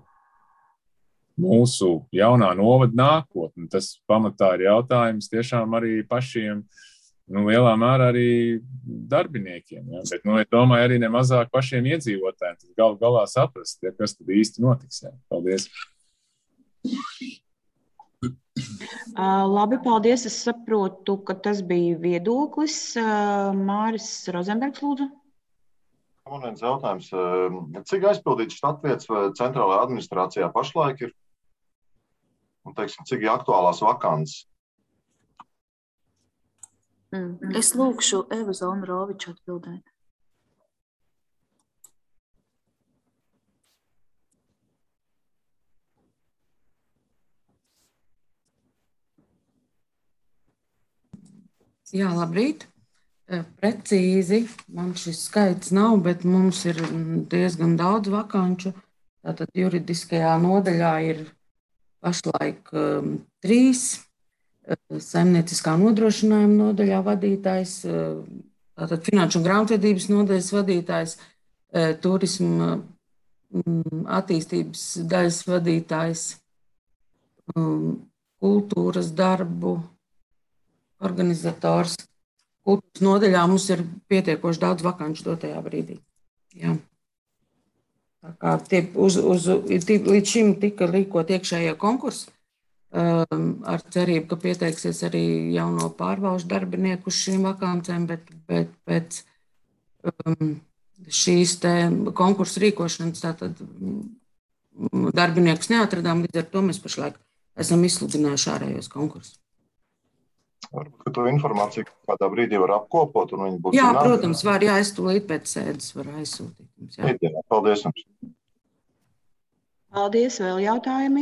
mūsu jaunā novada nākotni. Tas pamatā ir jautājums tiešām arī pašiem lielā mērā arī darbiniekiem. Ja? Bet, es domāju, arī nemazāk pašiem iedzīvotājiem. Tad galu galā saprast, ja, kas tad īsti notiks. Ja? Paldies! Labi, paldies. Es saprotu, ka tas bija viedoklis. Māris Rozenbergs, lūdzu. Man viens jautājums. Cik aizpildīts štatvietas centrālajā administrācijā pašlaik ir? Un, teiksim, cik ir aktuālās vakances? Es lūkšu Evu Zolnroviču atbildēt. Jā, labrīt. Precīzi man šis skaits nav, bet mums ir diezgan daudz vakanču. Tātad juridiskajā nodaļā ir pašlaik 3. Saimnieciskā nodrošinājuma nodaļā vadītājs, tātad finanšu un grāmatvedības nodaļas vadītājs, turisma attīstības daļas vadītājs, kultūras darbu organizators. Kultūras nodaļā mums ir pietiekoši daudz vakanču dotajā brīdī. Jā. Tā kā līdz šim tika rīkot iekšējie konkursi, ar cerību, ka pieteiksies arī jauno pārvalžu darbinieku uz šīm vakancēm, bet pēc šīs te konkursu rīkošanas tātad darbiniekus neatradām, līdz ar to mēs pašlaik esam izsludinājuši ārējos konkursus. Varbūt to informāciju kādā brīdī var apkopot un viņi būs jā, zināmi. Protams, var, jā, es tūlīt pēc sēdes varu aizsūtīt. Jā. Paldies jums. Paldies, vēl jautājumi?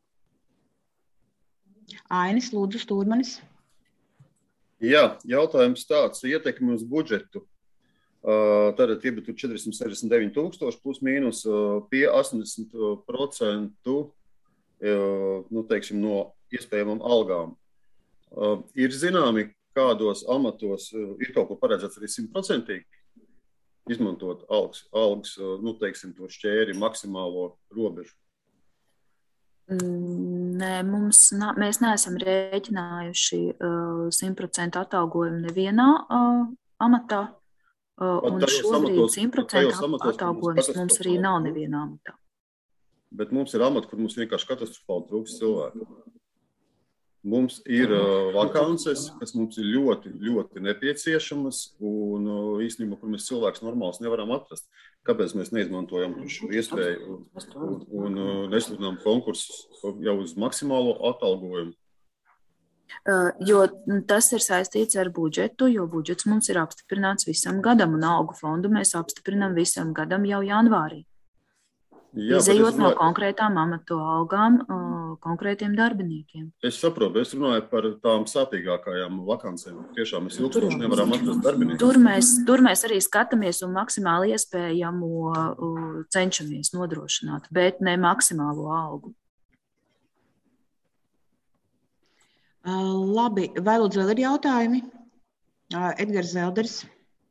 Ainis, lūdzu, Stūrmanis. Jā, jautājums tāds, ietekmi uz budžetu. Tātad tie būtu 469 000 plus mīnus pie 80% teiksim, no iespējamām algām. Ir zināmi, kādos amatos ir kaut ko paredzēts arī 100% izmantot algas, teiksim, to šķēri maksimālo robežu. Nē, mēs neesam rēķinājuši 100% atalgojumu nevienā amatā, un šobrīd 100% atalgojums mums arī nav nevienā amatā. Bet mums ir amati, kur mums vienkārši katastrofāli trūks cilvēku. Mums ir vakances, kas mums ir ļoti, ļoti nepieciešamas, un īstenībā, kur mēs cilvēks normāls nevaram atrast. Kāpēc mēs neizmantojam šo iespēju un nesludinām konkursus jau uz maksimālo atalgojumu? Jo tas ir saistīts ar budžetu, jo budžets mums ir apstiprināts visam gadam, un algu fondu mēs apstiprinām visam gadam jau janvārī. Izejot no konkrētām amatu algām konkrētiem darbiniekiem. Es saprotu, es runāju par tām sāpīgākajām vakancēm. Tiešām mēs ilgstoši nevaram atrast darbiniekus. Tur mēs arī skatāmies un maksimāli iespējamo cenšamies nodrošināt, bet ne maksimālo algu. Labi, vai lūdzu vēl ir jautājumi? Edgars Zelders.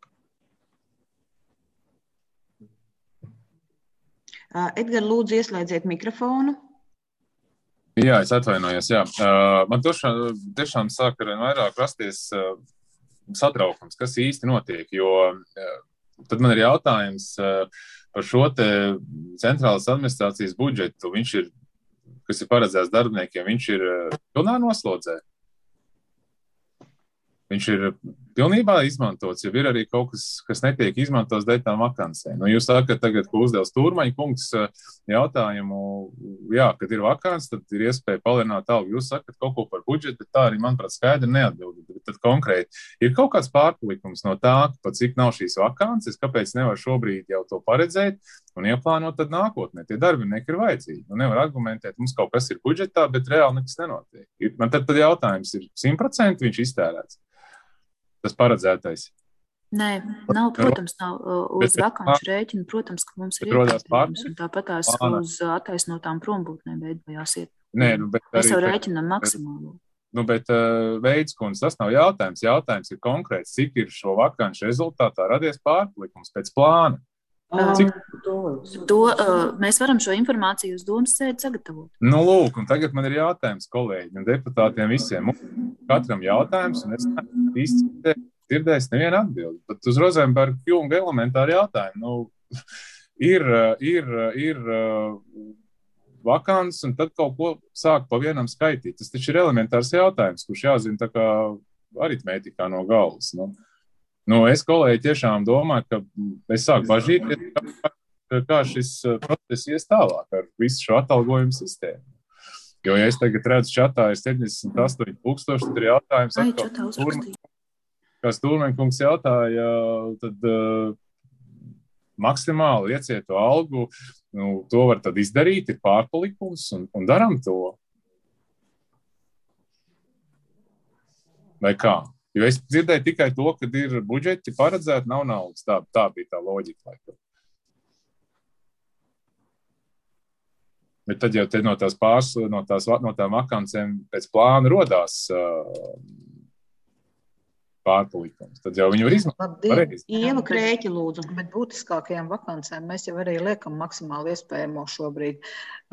Edgar, lūdzu, ieslēdziet mikrofonu. Jā, es atvainojos. Jā. Man tiešām sāk arvien vairāk rasties satraukums, kas īsti notiek, jo tad man ir jautājums par šo te centrālas administrācijas budžetu. Viņš ir, kas ir paredzēts darbiniekiem, viņš ir pilnā noslodzē. Viņš ir pilnībā izmantots, jo ir arī kaut kas netiek izmantots dēļ tām vakancēm. Jūs sakat tagad, ko uzdev Stūrmaņa kungs jautājumu, jā, kad ir vakants, tad ir iespēja palielināt algu. Jūs sakat kaut ko par budžetu, bet tā arī, manuprāt, skaidri neatbildat. Tad konkrēti, ir kaut kāds pārpalikums no tā, pa cik nav šīs vakances, kāpēc nevar šobrīd jau to paredzēt un ieplānot tad nākotnē. Tie darbinieki ir vajadzīgi. Nevar argumentēt, mums kaut kas ir budžetā, bet reāli nekas nenotiek. Man tad jautājums ir 100% viņš iztērēts. Tas paredzētais? Nē, nav, protams, nav uz vakanču rēķinu. Protams, ka mums ir ietaupījums, un tāpat tās uz attaisnotām prombūtnēm veidojās ietaupījumi. Mēs jau rēķinām maksimālo. Bet veids, kundze, tas nav jautājums. Jautājums ir konkrēts, cik ir šo vakanču rezultātā radies pārpalikums pēc plāna. Mēs varam šo informāciju uz domas sēdi sagatavot. Nu, lūk, un tagad man ir jautājums kolēģiem un deputātiem visiem. Katram jautājums, un es īsti dzirdēju nevienu atbildi. Pat uz Rozenberga Junga elementāru jautājumu. Nu, ir vakants, un tad kaut ko sāk pa vienam skaitīt. Tas taču ir elementārs jautājums, kurš jāzina tā kā aritmētikā no galvas. Nu, es, kolēģi, tiešām domāju, ka es sāku bažīties, kā šis process ies tālāk ar visu šo atalgojumu sistēmu. Jo, ja es tagad redzu čatā ir 78,000, tad ir jautājums, kā Stūrmenkungs jautāja, tad maksimāli ieciet to algu, nu, to var tad izdarīt, ir pārpalikums un daram to. Vai kā? Jo es dzirdēju tikai to, ka ir budžeti paredzēti, nav naudas. Tā bija tā loģika. Bet tad jau te no tām vakancēm pēc plāna rodās pārpalikums. Tad jau viņi var izmantot. Ieva Krēķi, lūdzu. Bet būtiskākajām vakancēm mēs jau arī liekam maksimāli iespējamo šobrīd.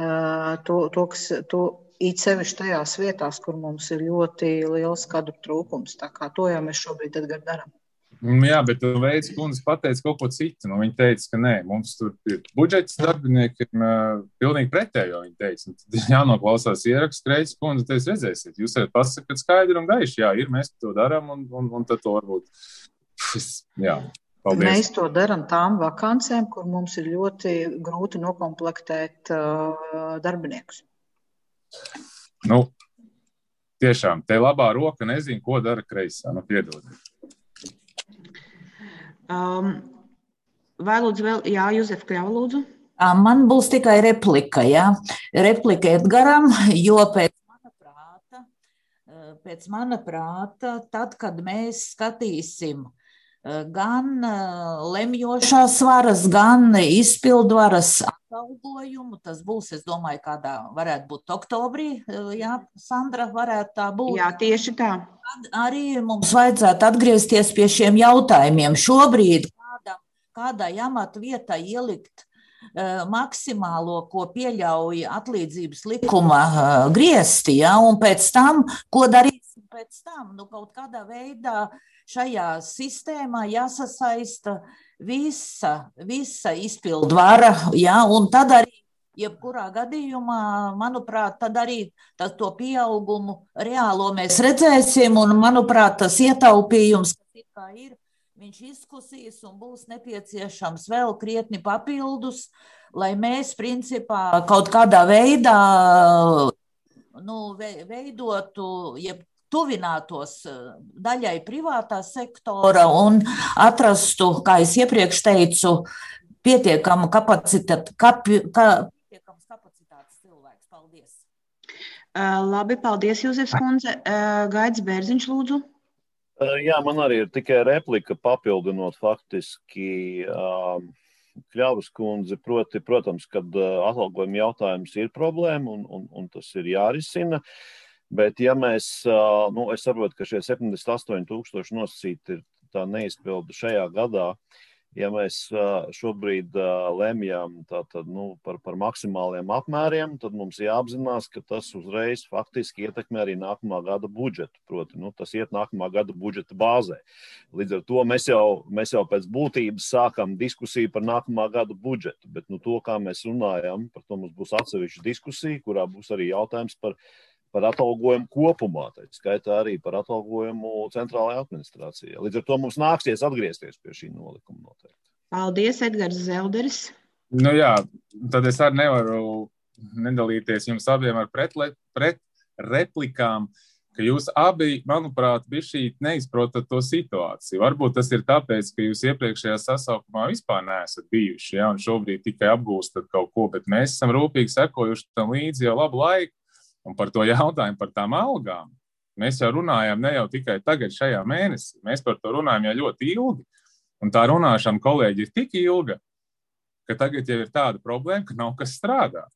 It sevišķi tajās vietās, kur mums ir ļoti liels kadru trūkums. Tā kā to jau mēs šobrīd Edgar darām. Jā, bet Veids kundze pateica kaut ko citu. Viņa teica, ka nē, mums tur ir budžets darbiniekiem pilnīgi pretējo. Viņa teica, tad jānoklausās ieraksts Krēķis kundze, tad redzēsiet. Jūs arī pasakat skaidri un gaiši. Jā, mēs to darām un tad to varbūt. Jā. Paldies. Mēs to darām tām vakancēm, kur mums ir ļoti grūti nokomplektēt darbiniekus. Nu, tiešām, te labā roka nezinu, ko dara kreisā. Nu, piedod. Vai lūdzu vēl? Jā, Juzef Kļava, lūdzu. Man būs tikai replika, jā. Replika Edgaram, jo pēc mana prāta, tad, kad mēs skatīsim gan lemjošās varas, gan izpildvaras atalgojumu. Tas būs, es domāju, kādā varētu būt oktobrī. Jā, Sandra, varētu tā būt. Jā, tieši tā. Arī mums vajadzētu atgriezties pie šiem jautājumiem. Šobrīd kādai amata vietai ielikt maksimālo, ko pieļauj atlīdzības likuma griezti, ja, un pēc tam, ko darīsim pēc tam, nu kaut kādā veidā šajā sistēmā jāsasaista visa izpildvara, ja, un tad arī, jebkurā gadījumā, manuprāt, tad arī to pieaugumu reālo mēs redzēsim, un, manuprāt, tas ietaupījums, kas kā ir, viņš izkusīs un būs nepieciešams vēl krietni papildus, lai mēs, principā, kaut kādā veidā veidotu, tuvinātos daļai privātā sektora un atrastu, kā es iepriekš teicu, pietiekamu kapacitātes cilvēks. Paldies. Labi, paldies, Jūzefs kundze. Gaidis Bērziņš, lūdzu. Jā, man arī ir tikai replika papildinot faktiski Kļavas kundze, protams, kad atalgojuma jautājums ir problēma un tas ir jārisina, bet ja mēs, es saprotu, ka šie 78,000 nosacīti ir tā neizpildu šajā gadā, ja mēs šobrīd lemjam par maksimāliem apmēriem, tad mums jāapzinās, ka tas uzreiz faktiski ietekmē arī nākamā gada budžetu. Proti, tas iet nākamā gada budžeta bāzē. Līdz ar to mēs jau pēc būtības sākam diskusiju par nākamā gada budžetu, bet to, kā mēs runājam, par to mums būs atsevišķa diskusija, kurā būs arī jautājums par atalgojumu kopumā, tā skaitā arī par atalgojumu centrālajā administrācijā. Līdz ar to mums nāksies atgriezties pie šī nolikuma noteikti. Paldies, Edgars Zelderis. Nu jā, tad es arī nevaru nedalīties jums abiem ar pret replikām, ka jūs abi, manuprāt, bišķīt neizprotat to situāciju. Varbūt tas ir tāpēc, ka jūs iepriekšējā sasaukumā vispār neesat bijuši, ja, un šobrīd tikai apgūstat kaut ko, bet mēs esam rūpīgi sekojuši tam līdzi jau labu laiku. Un par to jautājumu par tām algām mēs jau runājam ne jau tikai tagad šajā mēnesī, mēs par to runājam jau ļoti ilgi. Un tā runāšana, kolēģi, ir tik ilga, ka tagad jau ir tāda problēma, ka nav kas strādā.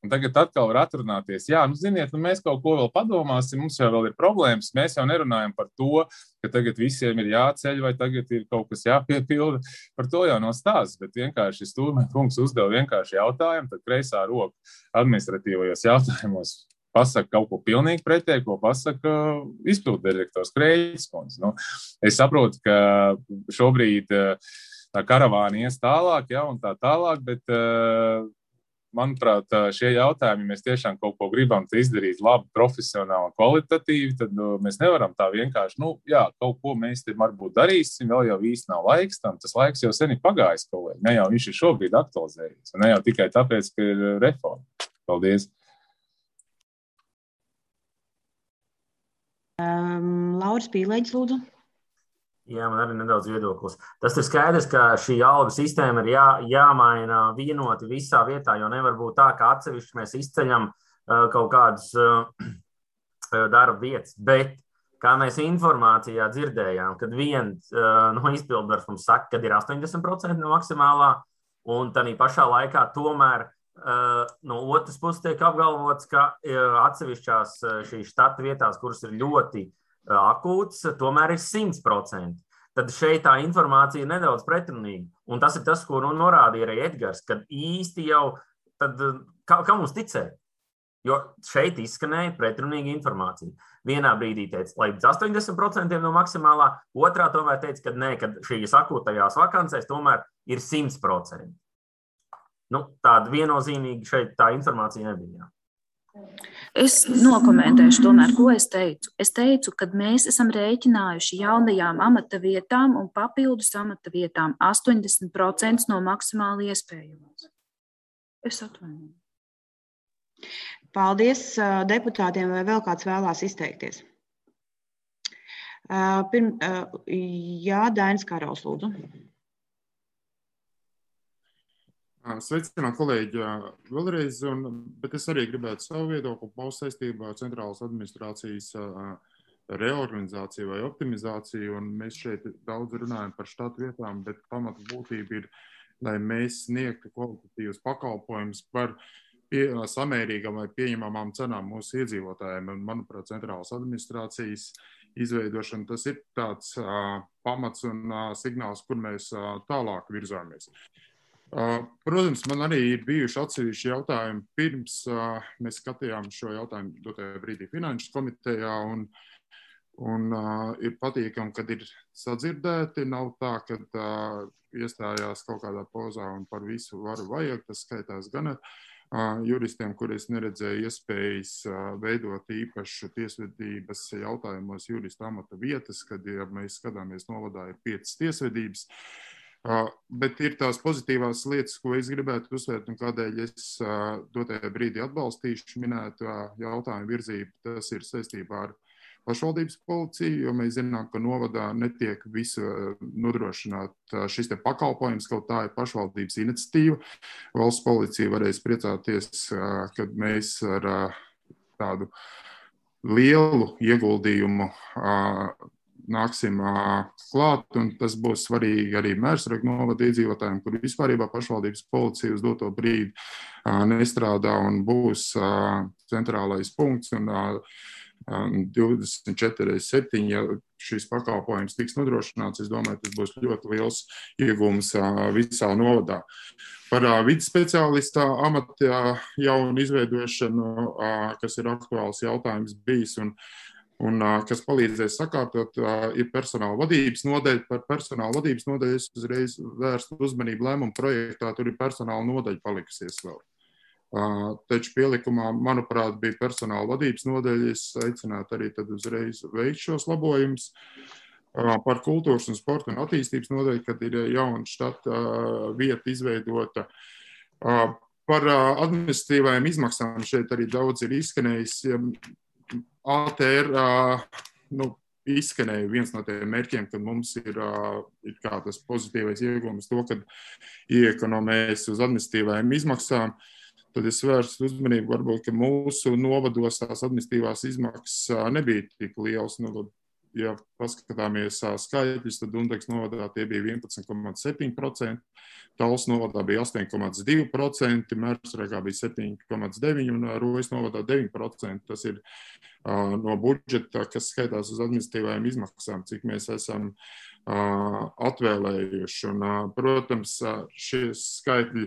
Un tagad atkal var atrunāties, jā, ziniet, mēs kaut ko vēl padomāsim, mums jau vēl ir problēmas, mēs jau nerunājam par to, ka tagad visiem ir jāceļ vai tagad ir kaut kas jāpiepilda. Par to jau nav stāsts, bet vienkārši Stūrmeņa kungs uzdeva vienkārši jautājumu, tad kreisā roka administratīvajos jautājumos pasaka kaut ko pilnīgi pretēji, ko pasaka izpildu direktors Kreļķis kundze. Es saprotu, ka šobrīd tā karavāna ies tālāk, ja, un tā tālāk, bet manuprāt, šie jautājumi, mēs tiešām kaut ko gribam izdarīt labi, profesionāli, kvalitatīvi, tad mēs nevaram tā vienkārši, kaut ko mēs te varbūt darīsim, vēl jau īsti nav laiks tam, tas laiks jau sen ir pagājis, kolēģi, ne jau viņš ir šobrīd aktualizējies, un ne jau tikai tāpēc, ka ir reforma. Paldies. Lauris Pīlēģis, lūdzu. Jā, man arī nedaudz viedoklis. Tas ir skaidrs, ka šī algu sistēma ir jāmaina vienoti visā vietā, jo nevar būt tā, ka atsevišķi mēs izceļam kaut kādas darba vietas. Bet, kā mēs informācijā dzirdējām, kad viens no izpildvaras mums saka, kad ir 80% no maksimālā, un tādā pašā laikā tomēr no otras puses tiek apgalvots, ka atsevišķās šīs štata vietās, kuras ir ļoti akūts, tomēr ir 100%. Tad šeit tā informācija ir nedaudz pretrunīga. Un tas ir tas, ko norādīja arī Edgars, kad īsti jau, tad kā mums ticēt? Jo šeit izskanēja pretrunīga informācija. Vienā brīdī teica, lai 80% no maksimālā, otrā tomēr teica, ka nē, kad šīs akūtajās vakancēs tomēr ir 100%. Tāda viennozīmīga šeit tā informācija nebija. Es nokomentēšu tomēr, ko es teicu. Es teicu, ka mēs esam rēķinājuši jaunajām amata vietām un papildus amata vietām 80% no maksimāli iespējamās. Es atvainoju. Paldies deputātiem, vai vēl kāds vēlās izteikties? Jā, Dainis Karals, lūdzu. Sveicināt, kolēģi, vēlreiz, bet es arī gribētu savu viedokli paust saistībā ar centrālas administrācijas reorganizāciju vai optimizāciju, un mēs šeit daudz runājam par štatu vietām, bet pamata būtība ir, lai mēs sniegtu kvalitatīvus pakalpojumus par samērīgām vai pieņemamām cenām mūsu iedzīvotājiem. Un, manuprāt, centrālas administrācijas izveidošana, tas ir tāds pamats un signāls, kur mēs tālāk virzāmies. Protams, man arī ir bijuši atsevišķi jautājumi pirms mēs skatījām šo jautājumu dotajā brīdī Finanšu komitejā, un ir patīkami, kad ir sadzirdēti. Nav tā, ka iestājās kaut kādā pozā un par visu varu vajag. Tas skaitās gan juristiem, kur es neredzēju iespējas veidot īpašu tiesvedības jautājumos jurista amata vietas, kad, ja mēs skatāmies novadā, ir 5 tiesvedības. Bet ir tās pozitīvās lietas, ko es gribētu uzsvērt un kādēļ es dotajā brīdī atbalstīšu minētu jautājumu virzību. Tas ir saistībā ar pašvaldības policiju, jo mēs zinām, ka novadā netiek visu nodrošināt šis te pakalpojums, kaut tā ir pašvaldības iniciatīva. Valsts policija varēs priecāties, kad mēs ar tādu lielu ieguldījumu nāksim klāt, un tas būs svarīgi arī Mērsraga novada iedzīvotājiem, kur vispārībā pašvaldības policija uz doto brīdi nestrādā un būs centrālais punkts, un 24/7, ja šis pakalpojums tiks nodrošināts, es domāju, tas būs ļoti liels iegūms visā novadā. Par vides speciālista amata jaunu izveidošanu, kas ir aktuāls jautājums bijis, un kas palīdzēs sakārtot, ir personāla vadības nodaļa. Par personāla vadības nodaļu es uzreiz vērstu uzmanību lēmumu projektā, tur ir personāla nodaļa palikusies vēl. Taču pielikumā, manuprāt, bija personāla vadības nodaļa. Es aicinātu arī tad uzreiz veikt šos labojumus. Par kultūras un sporta un attīstības nodaļu, kad ir jauna štata vieta izveidota. Par administratīvajām izmaksām šeit arī daudz ir izskanējis. ATR izskanēja viens no tiem mērķiem, kad mums ir kā tas pozitīvais iegūms to, kad iekonomēs uz administratīvajām izmaksām. Tad es vērstu uzmanību, varbūt, ka mūsu novados tās administratīvās izmaksas nebija tik lielas. ja paskatāmies skaitļus, tad Dundeks novadā tie bija 11,7%, Tallas novadā bija 8,2%, Mērsregā bija 7,9% un Rojas novadā 9%. Tas ir no budžeta, kas skaitās uz administratīvajām izmaksām, cik mēs esam atvēlējuši. Un, protams, šie skaitļi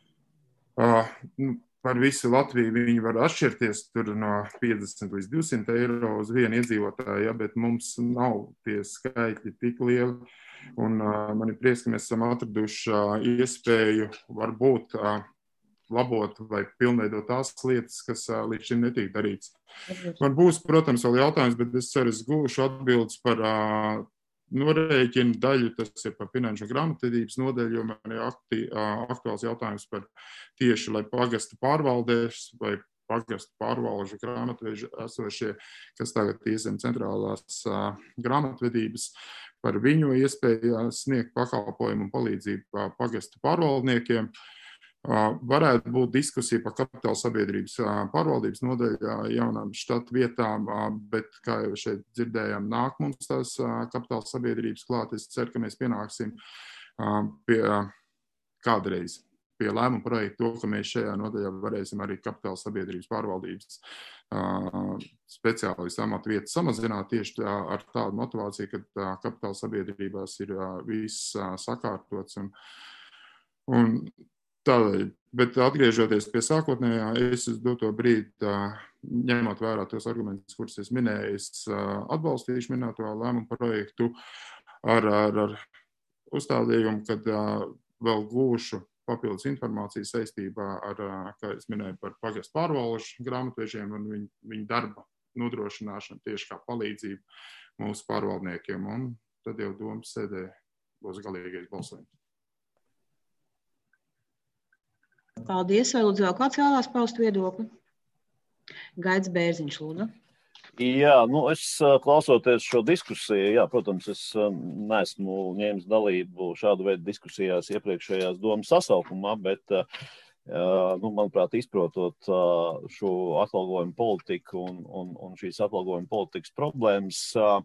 par visu Latviju viņi var atšķirties tur no 50 līdz 200 eiro uz vienu iedzīvotāju, ja, bet mums nav tie skaitļi tik lieli. Un man ir prieks, ka mēs esam atraduši iespēju varbūt labot vai pilnveidot tās lietas, kas līdz šim netiek darīts. Man būs, protams, vēl jautājums, bet es ceru, es gūšu atbildes par norēķinu daļu, tas ir par finanšu grāmatvedības nodaļu, jo man ir aktuāls jautājums par tieši, lai pagastu pārvaldēs vai pagastu pārvalžu grāmatveži esošie, kas tagad iesam centrālās grāmatvedības, par viņu iespēju sniegt pakalpojumu un palīdzību pagastu pārvaldniekiem. Varētu būt diskusija par kapitāla sabiedrības pārvaldības nodaļā jaunām štatu vietām, bet, kā jau šeit dzirdējām, nāk mums tās kapitāla sabiedrības klāt. Es ceru, ka mēs pienāksim pie kādreiz pie lēmuma projekta to, ka mēs šajā nodaļā varēsim arī kapitāla sabiedrības pārvaldības speciālistu amatu vietu samazināt tieši ar tādu motivāciju, ka kapitāla sabiedrībās ir viss sakārtots un tādēļ, bet atgriežoties pie sākotnējā, es uz doto brīdi, ņemot vērā tos argumentus, kurus es minēju, es atbalstīšu minēto lēmumu projektu ar uzstādījumu, kad vēl gūšu papildus informāciju saistībā ar, kā es minēju, par pagastu pārvalžu grāmatvežiem un viņu darba nodrošināšanu tieši kā palīdzību mūsu pārvaldniekiem. Un tad jau domas sēdē būs galīgais balsojums. Paldies. Vai lūdzu vēl kāds vēlās paust viedokli? Gaidz Bērziņš, lūdzu. Jā, es klausoties šo diskusiju, jā, protams, es neesmu ņēmis dalību šādu veidu diskusijās iepriekšējās domas sasaukumā, bet, manuprāt, izprotot šo atalgojumu politiku un šīs atalgojuma politikas problēmas,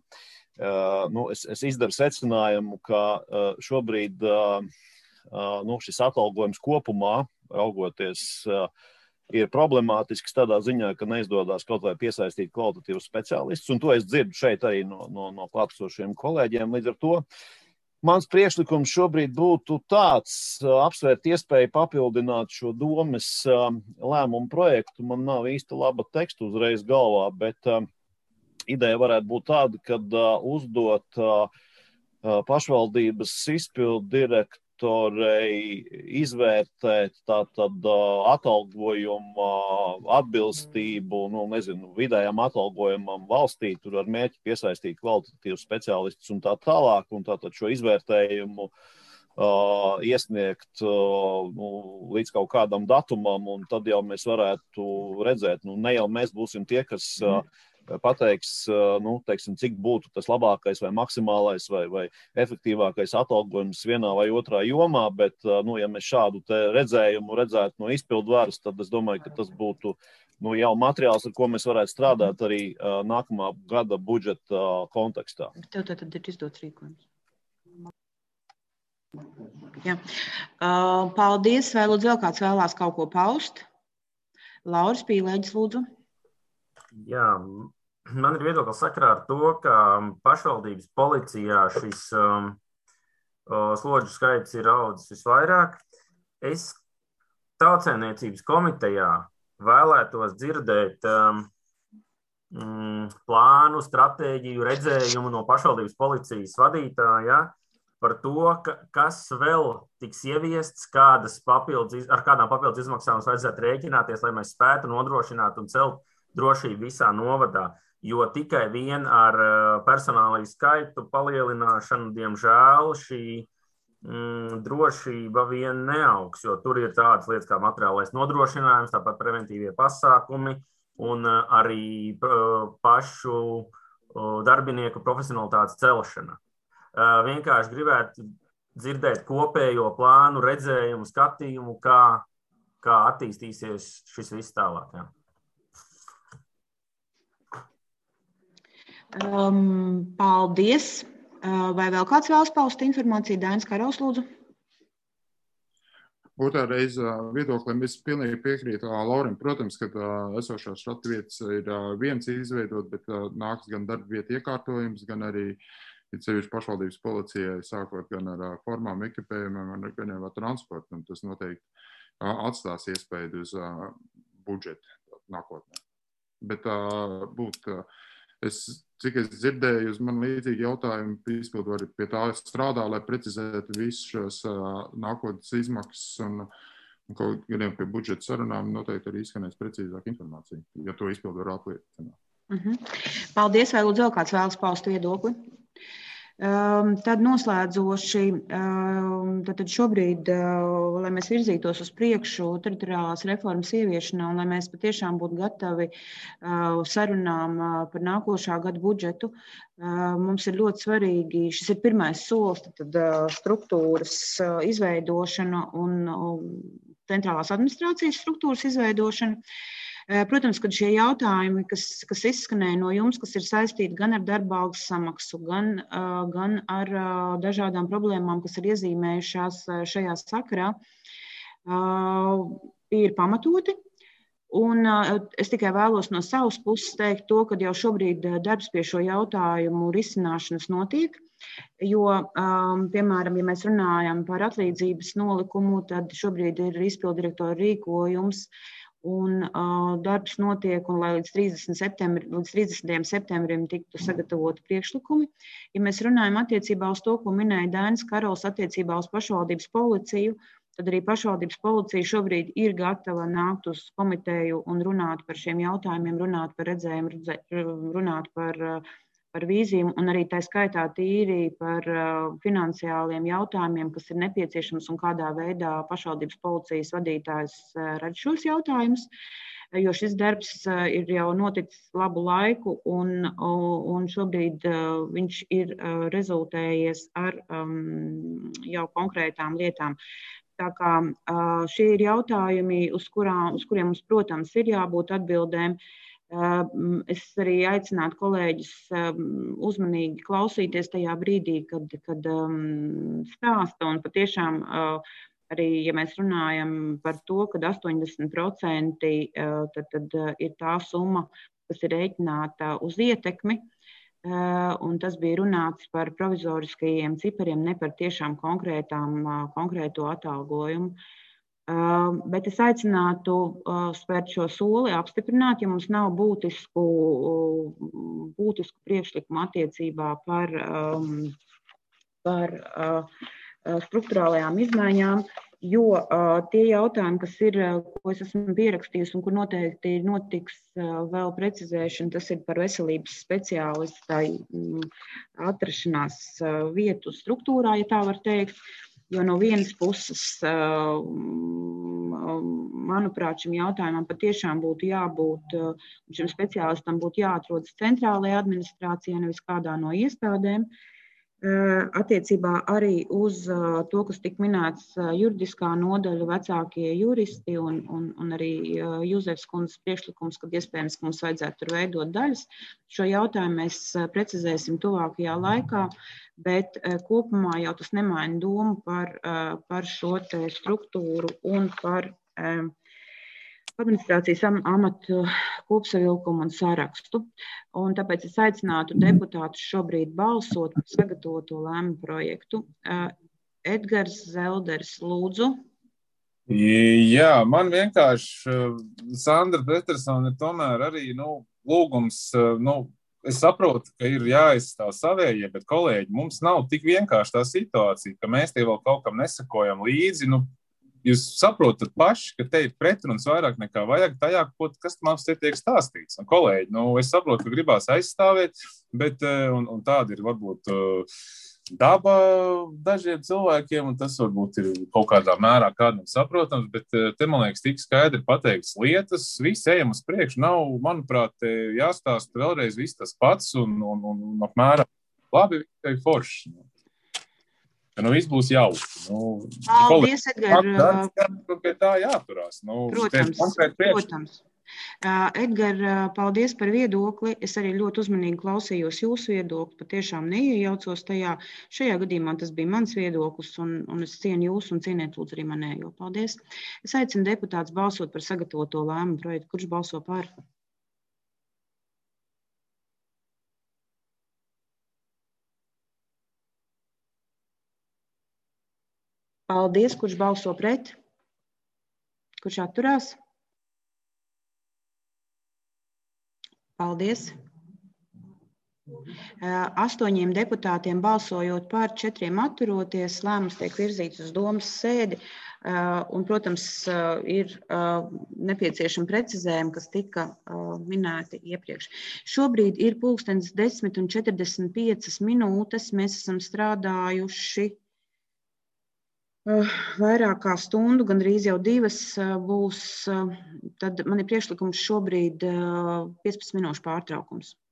es izdaru secinājumu, ka šobrīd šis atalgojums kopumā, raugoties, ir problemātisks tādā ziņā, ka neizdodas kaut vai piesaistīt kvalitatīvus speciālistus, un to es dzirdu šeit arī no klātesošiem kolēģiem. Līdz ar to mans priekšlikums šobrīd būtu tāds, apsvērt iespēju papildināt šo domes lēmumu projektu. Man nav īsti laba teksta uzreiz galvā, bet ideja varētu būt tāda, kad uzdot pašvaldības izpildu direktorei izvērtēt tātad atalgojumu atbilstību, vidējām atalgojumam valstī, tur ar mērķi piesaistīt kvalitatīvus speciālistus un tā tālāk, un tātad šo izvērtējumu iesniegt līdz kaut kādam datumam, un tad jau mēs varētu redzēt, ne jau mēs būsim tie, kas pateiks, teiksim, cik būtu tas labākais vai maksimālais vai efektīvākais atalgojums vienā vai otrā jomā, bet, ja mēs šādu te redzējumu redzētu no izpildu varas, tad es domāju, ka tas būtu jau materiāls, ar ko mēs varētu strādāt arī nākamā gada budžeta kontekstā. Tev tad ir izdots rīkojums. Jā. Paldies. Vai lūdzu vēl kāds vēlās kaut ko paust? Lauris Pīlēģis, lūdzu. Jā, man ir viedoklis sakarā ar to, ka pašvaldības policijā šis slodžu skaits ir audzis visvairāk. Es Tautsēmniecības komitejā vēlētos dzirdēt plānu, stratēģiju, redzējumu no pašvaldības policijas vadītāja par to, kas vēl tiks ieviests, ar kādām papildus izmaksām vajadzētu rēķināties, lai mēs spētu nodrošināt un celt drošību visā novadā, jo tikai vien ar personāliju skaitu palielināšanu, diemžēl, šī drošība vien neaugs, jo tur ir tādas lietas kā materiālais nodrošinājums, tāpat preventīvie pasākumi un arī pašu darbinieku profesionalitātes celšana. Vienkārši gribētu dzirdēt kopējo plānu, redzējumu, skatījumu, kā attīstīsies šis viss tālāk. Jā. Paldies. Vai vēl kāds vēlas paust informāciju? Dainis Karols, lūdzu. Otrā reize viedoklim es pilnīgi piekrītu Laurim. Protams, ka esošās štata vietas ir viens izveidot, bet nāks gan darba vietu iekārtojums, gan arī sevišķi pašvaldības policijai, sākot gan ar formām, ekipējumiem, gan jau ar transportu. Un tas noteikti atstās iespēju uz budžetu nākotnē. Bet cik es dzirdēju, uz man līdzīgi jautājumi izpildu arī pie tā strādā, lai precizētu visus šos nākotnes izmaksas un kaut gadiem pie budžeta sarunām noteikti arī izskanēs precīzāk informācija, ja to izpildu var apliecināt. Paldies, vai lūdzu vēl kāds vēlas paust viedokli? Tad noslēdzoši, tad šobrīd, lai mēs virzītos uz priekšu teritoriālās reformas ieviešanā un lai mēs patiešām būtu gatavi sarunām par nākošā gada budžetu, mums ir ļoti svarīgi, šis ir pirmais solis, tad struktūras izveidošana un centrālās administrācijas struktūras izveidošana. Protams, kad šie jautājumi, kas izskanēja no jums, kas ir saistīti gan ar darba algas samaksu, gan ar dažādām problēmām, kas ir iezīmējušās šajā sakarā, ir pamatoti. Un es tikai vēlos no savas puses teikt to, ka jau šobrīd darbs pie šo jautājumu risināšanas notiek. Jo, piemēram, ja mēs runājam par atlīdzības nolikumu, tad šobrīd ir izpildirektora rīkojums, un darbs notiek, un lai līdz 30. septembrim tiktu sagatavoti priekšlikumi. Ja mēs runājam attiecībā uz to, ko minēja Dainis Karols attiecībā uz pašvaldības policiju, tad arī pašvaldības policija šobrīd ir gatava nākt uz komiteju un runāt par šiem jautājumiem, runāt par redzējumu, runāt par vīziju un arī tā skaitā tīri par finansiāliem jautājumiem, kas ir nepieciešams un kādā veidā pašvaldības policijas vadītājs redz šos jautājumus, jo šis darbs ir jau noticis labu laiku un šobrīd viņš ir rezultējies ar jau konkrētām lietām. Tā kā šie ir jautājumi, uz kuriem mums, protams, ir jābūt atbildēm. Es arī aicinātu kolēģis uzmanīgi klausīties tajā brīdī, kad stāsta un patiešām arī, ja mēs runājam par to, ka 80% tad ir tā summa, kas ir rēķināta uz ietekmi, un tas bija runāts par provizoriskajiem cipariem, ne par tiešām konkrēto atalgojumu. Bet es aicinātu spērt šo soli, apstiprināt, ja mums nav būtisku priekšlikumu attiecībā par strukturālajām izmaiņām, jo tie jautājumi, kas ir, ko es esmu pierakstījusi un kur noteikti notiks vēl precizēšana, tas ir par veselības speciālistai atrašanās vietu struktūrā, ja tā var teikt. Jo no vienas puses, manuprāt, šim jautājumam patiešām būtu jābūt, šim speciālistam būtu jāatrodas centrālajā administrācijā, nevis kādā no iestādēm. Attiecībā arī uz to, kas tika minēts juridiskā nodaļa, vecākie juristi un arī Juzefs kundzes priekšlikums, kad iespējams, ka mums vajadzētu tur veidot daļas. Šo jautājumu mēs precizēsim tuvākajā laikā, bet kopumā jau tas nemaina domu par šo te struktūru un par administrācijas amatu kopsavilkumu un sarakstu. Un tāpēc es aicinātu deputātus šobrīd balsot par sagatavoto lēmumu projektu. Edgars Zelders, lūdzu. Jā, man vienkārši Sandra Petersona ir tomēr arī lūgums. Es saprotu, ka ir jāizstāv savējie, bet kolēģi, mums nav tik vienkārši tā situācija, ka mēs tie vēl kaut kam nesakojam līdzi. Jūs saprotat paši, ka te ir pretruns vairāk nekā vajag tajā, kas mums te tiek stāstīts. Un, kolēģi, es saprotu, ka gribās aizstāvēt, bet un tāda ir varbūt daba dažiem cilvēkiem, un tas varbūt ir kaut kādā mērā kādam saprotams, bet te, man liekas, tik skaidri pateikts lietas, visi ejam uz priekšu, nav, manuprāt, jāstāsta vēlreiz viss tas pats un apmēram labi, tikai forši. Viss būs jauki. Paldies, Edgar. Pie tā jāturās. Protams. Edgar, paldies par viedokli. Es arī ļoti uzmanīgi klausījos jūsu viedokli, patiešām neiejaucos tajā. Šajā gadījumā tas bija mans viedoklis, un es cienu jūs un cieniet lūdzu arī manējo. Paldies. Es aicinu deputātus balsot par sagatavoto lēmumu projektu. Kurš balso par? Paldies. Kurš balso pret? Kurš atturās? Paldies. 8 deputātiem balsojot par, 4 atturoties, lēmums tiek virzīts uz domas sēdi. Un, protams, ir nepieciešami precizējumi, kas tika minēti iepriekš. Šobrīd ir 10:45 minūtes. Mēs esam strādājuši vairāk kā stundu, gandrīz jau 2 būs. Tad man ir priekšlikums šobrīd 15 minūšu pārtraukums.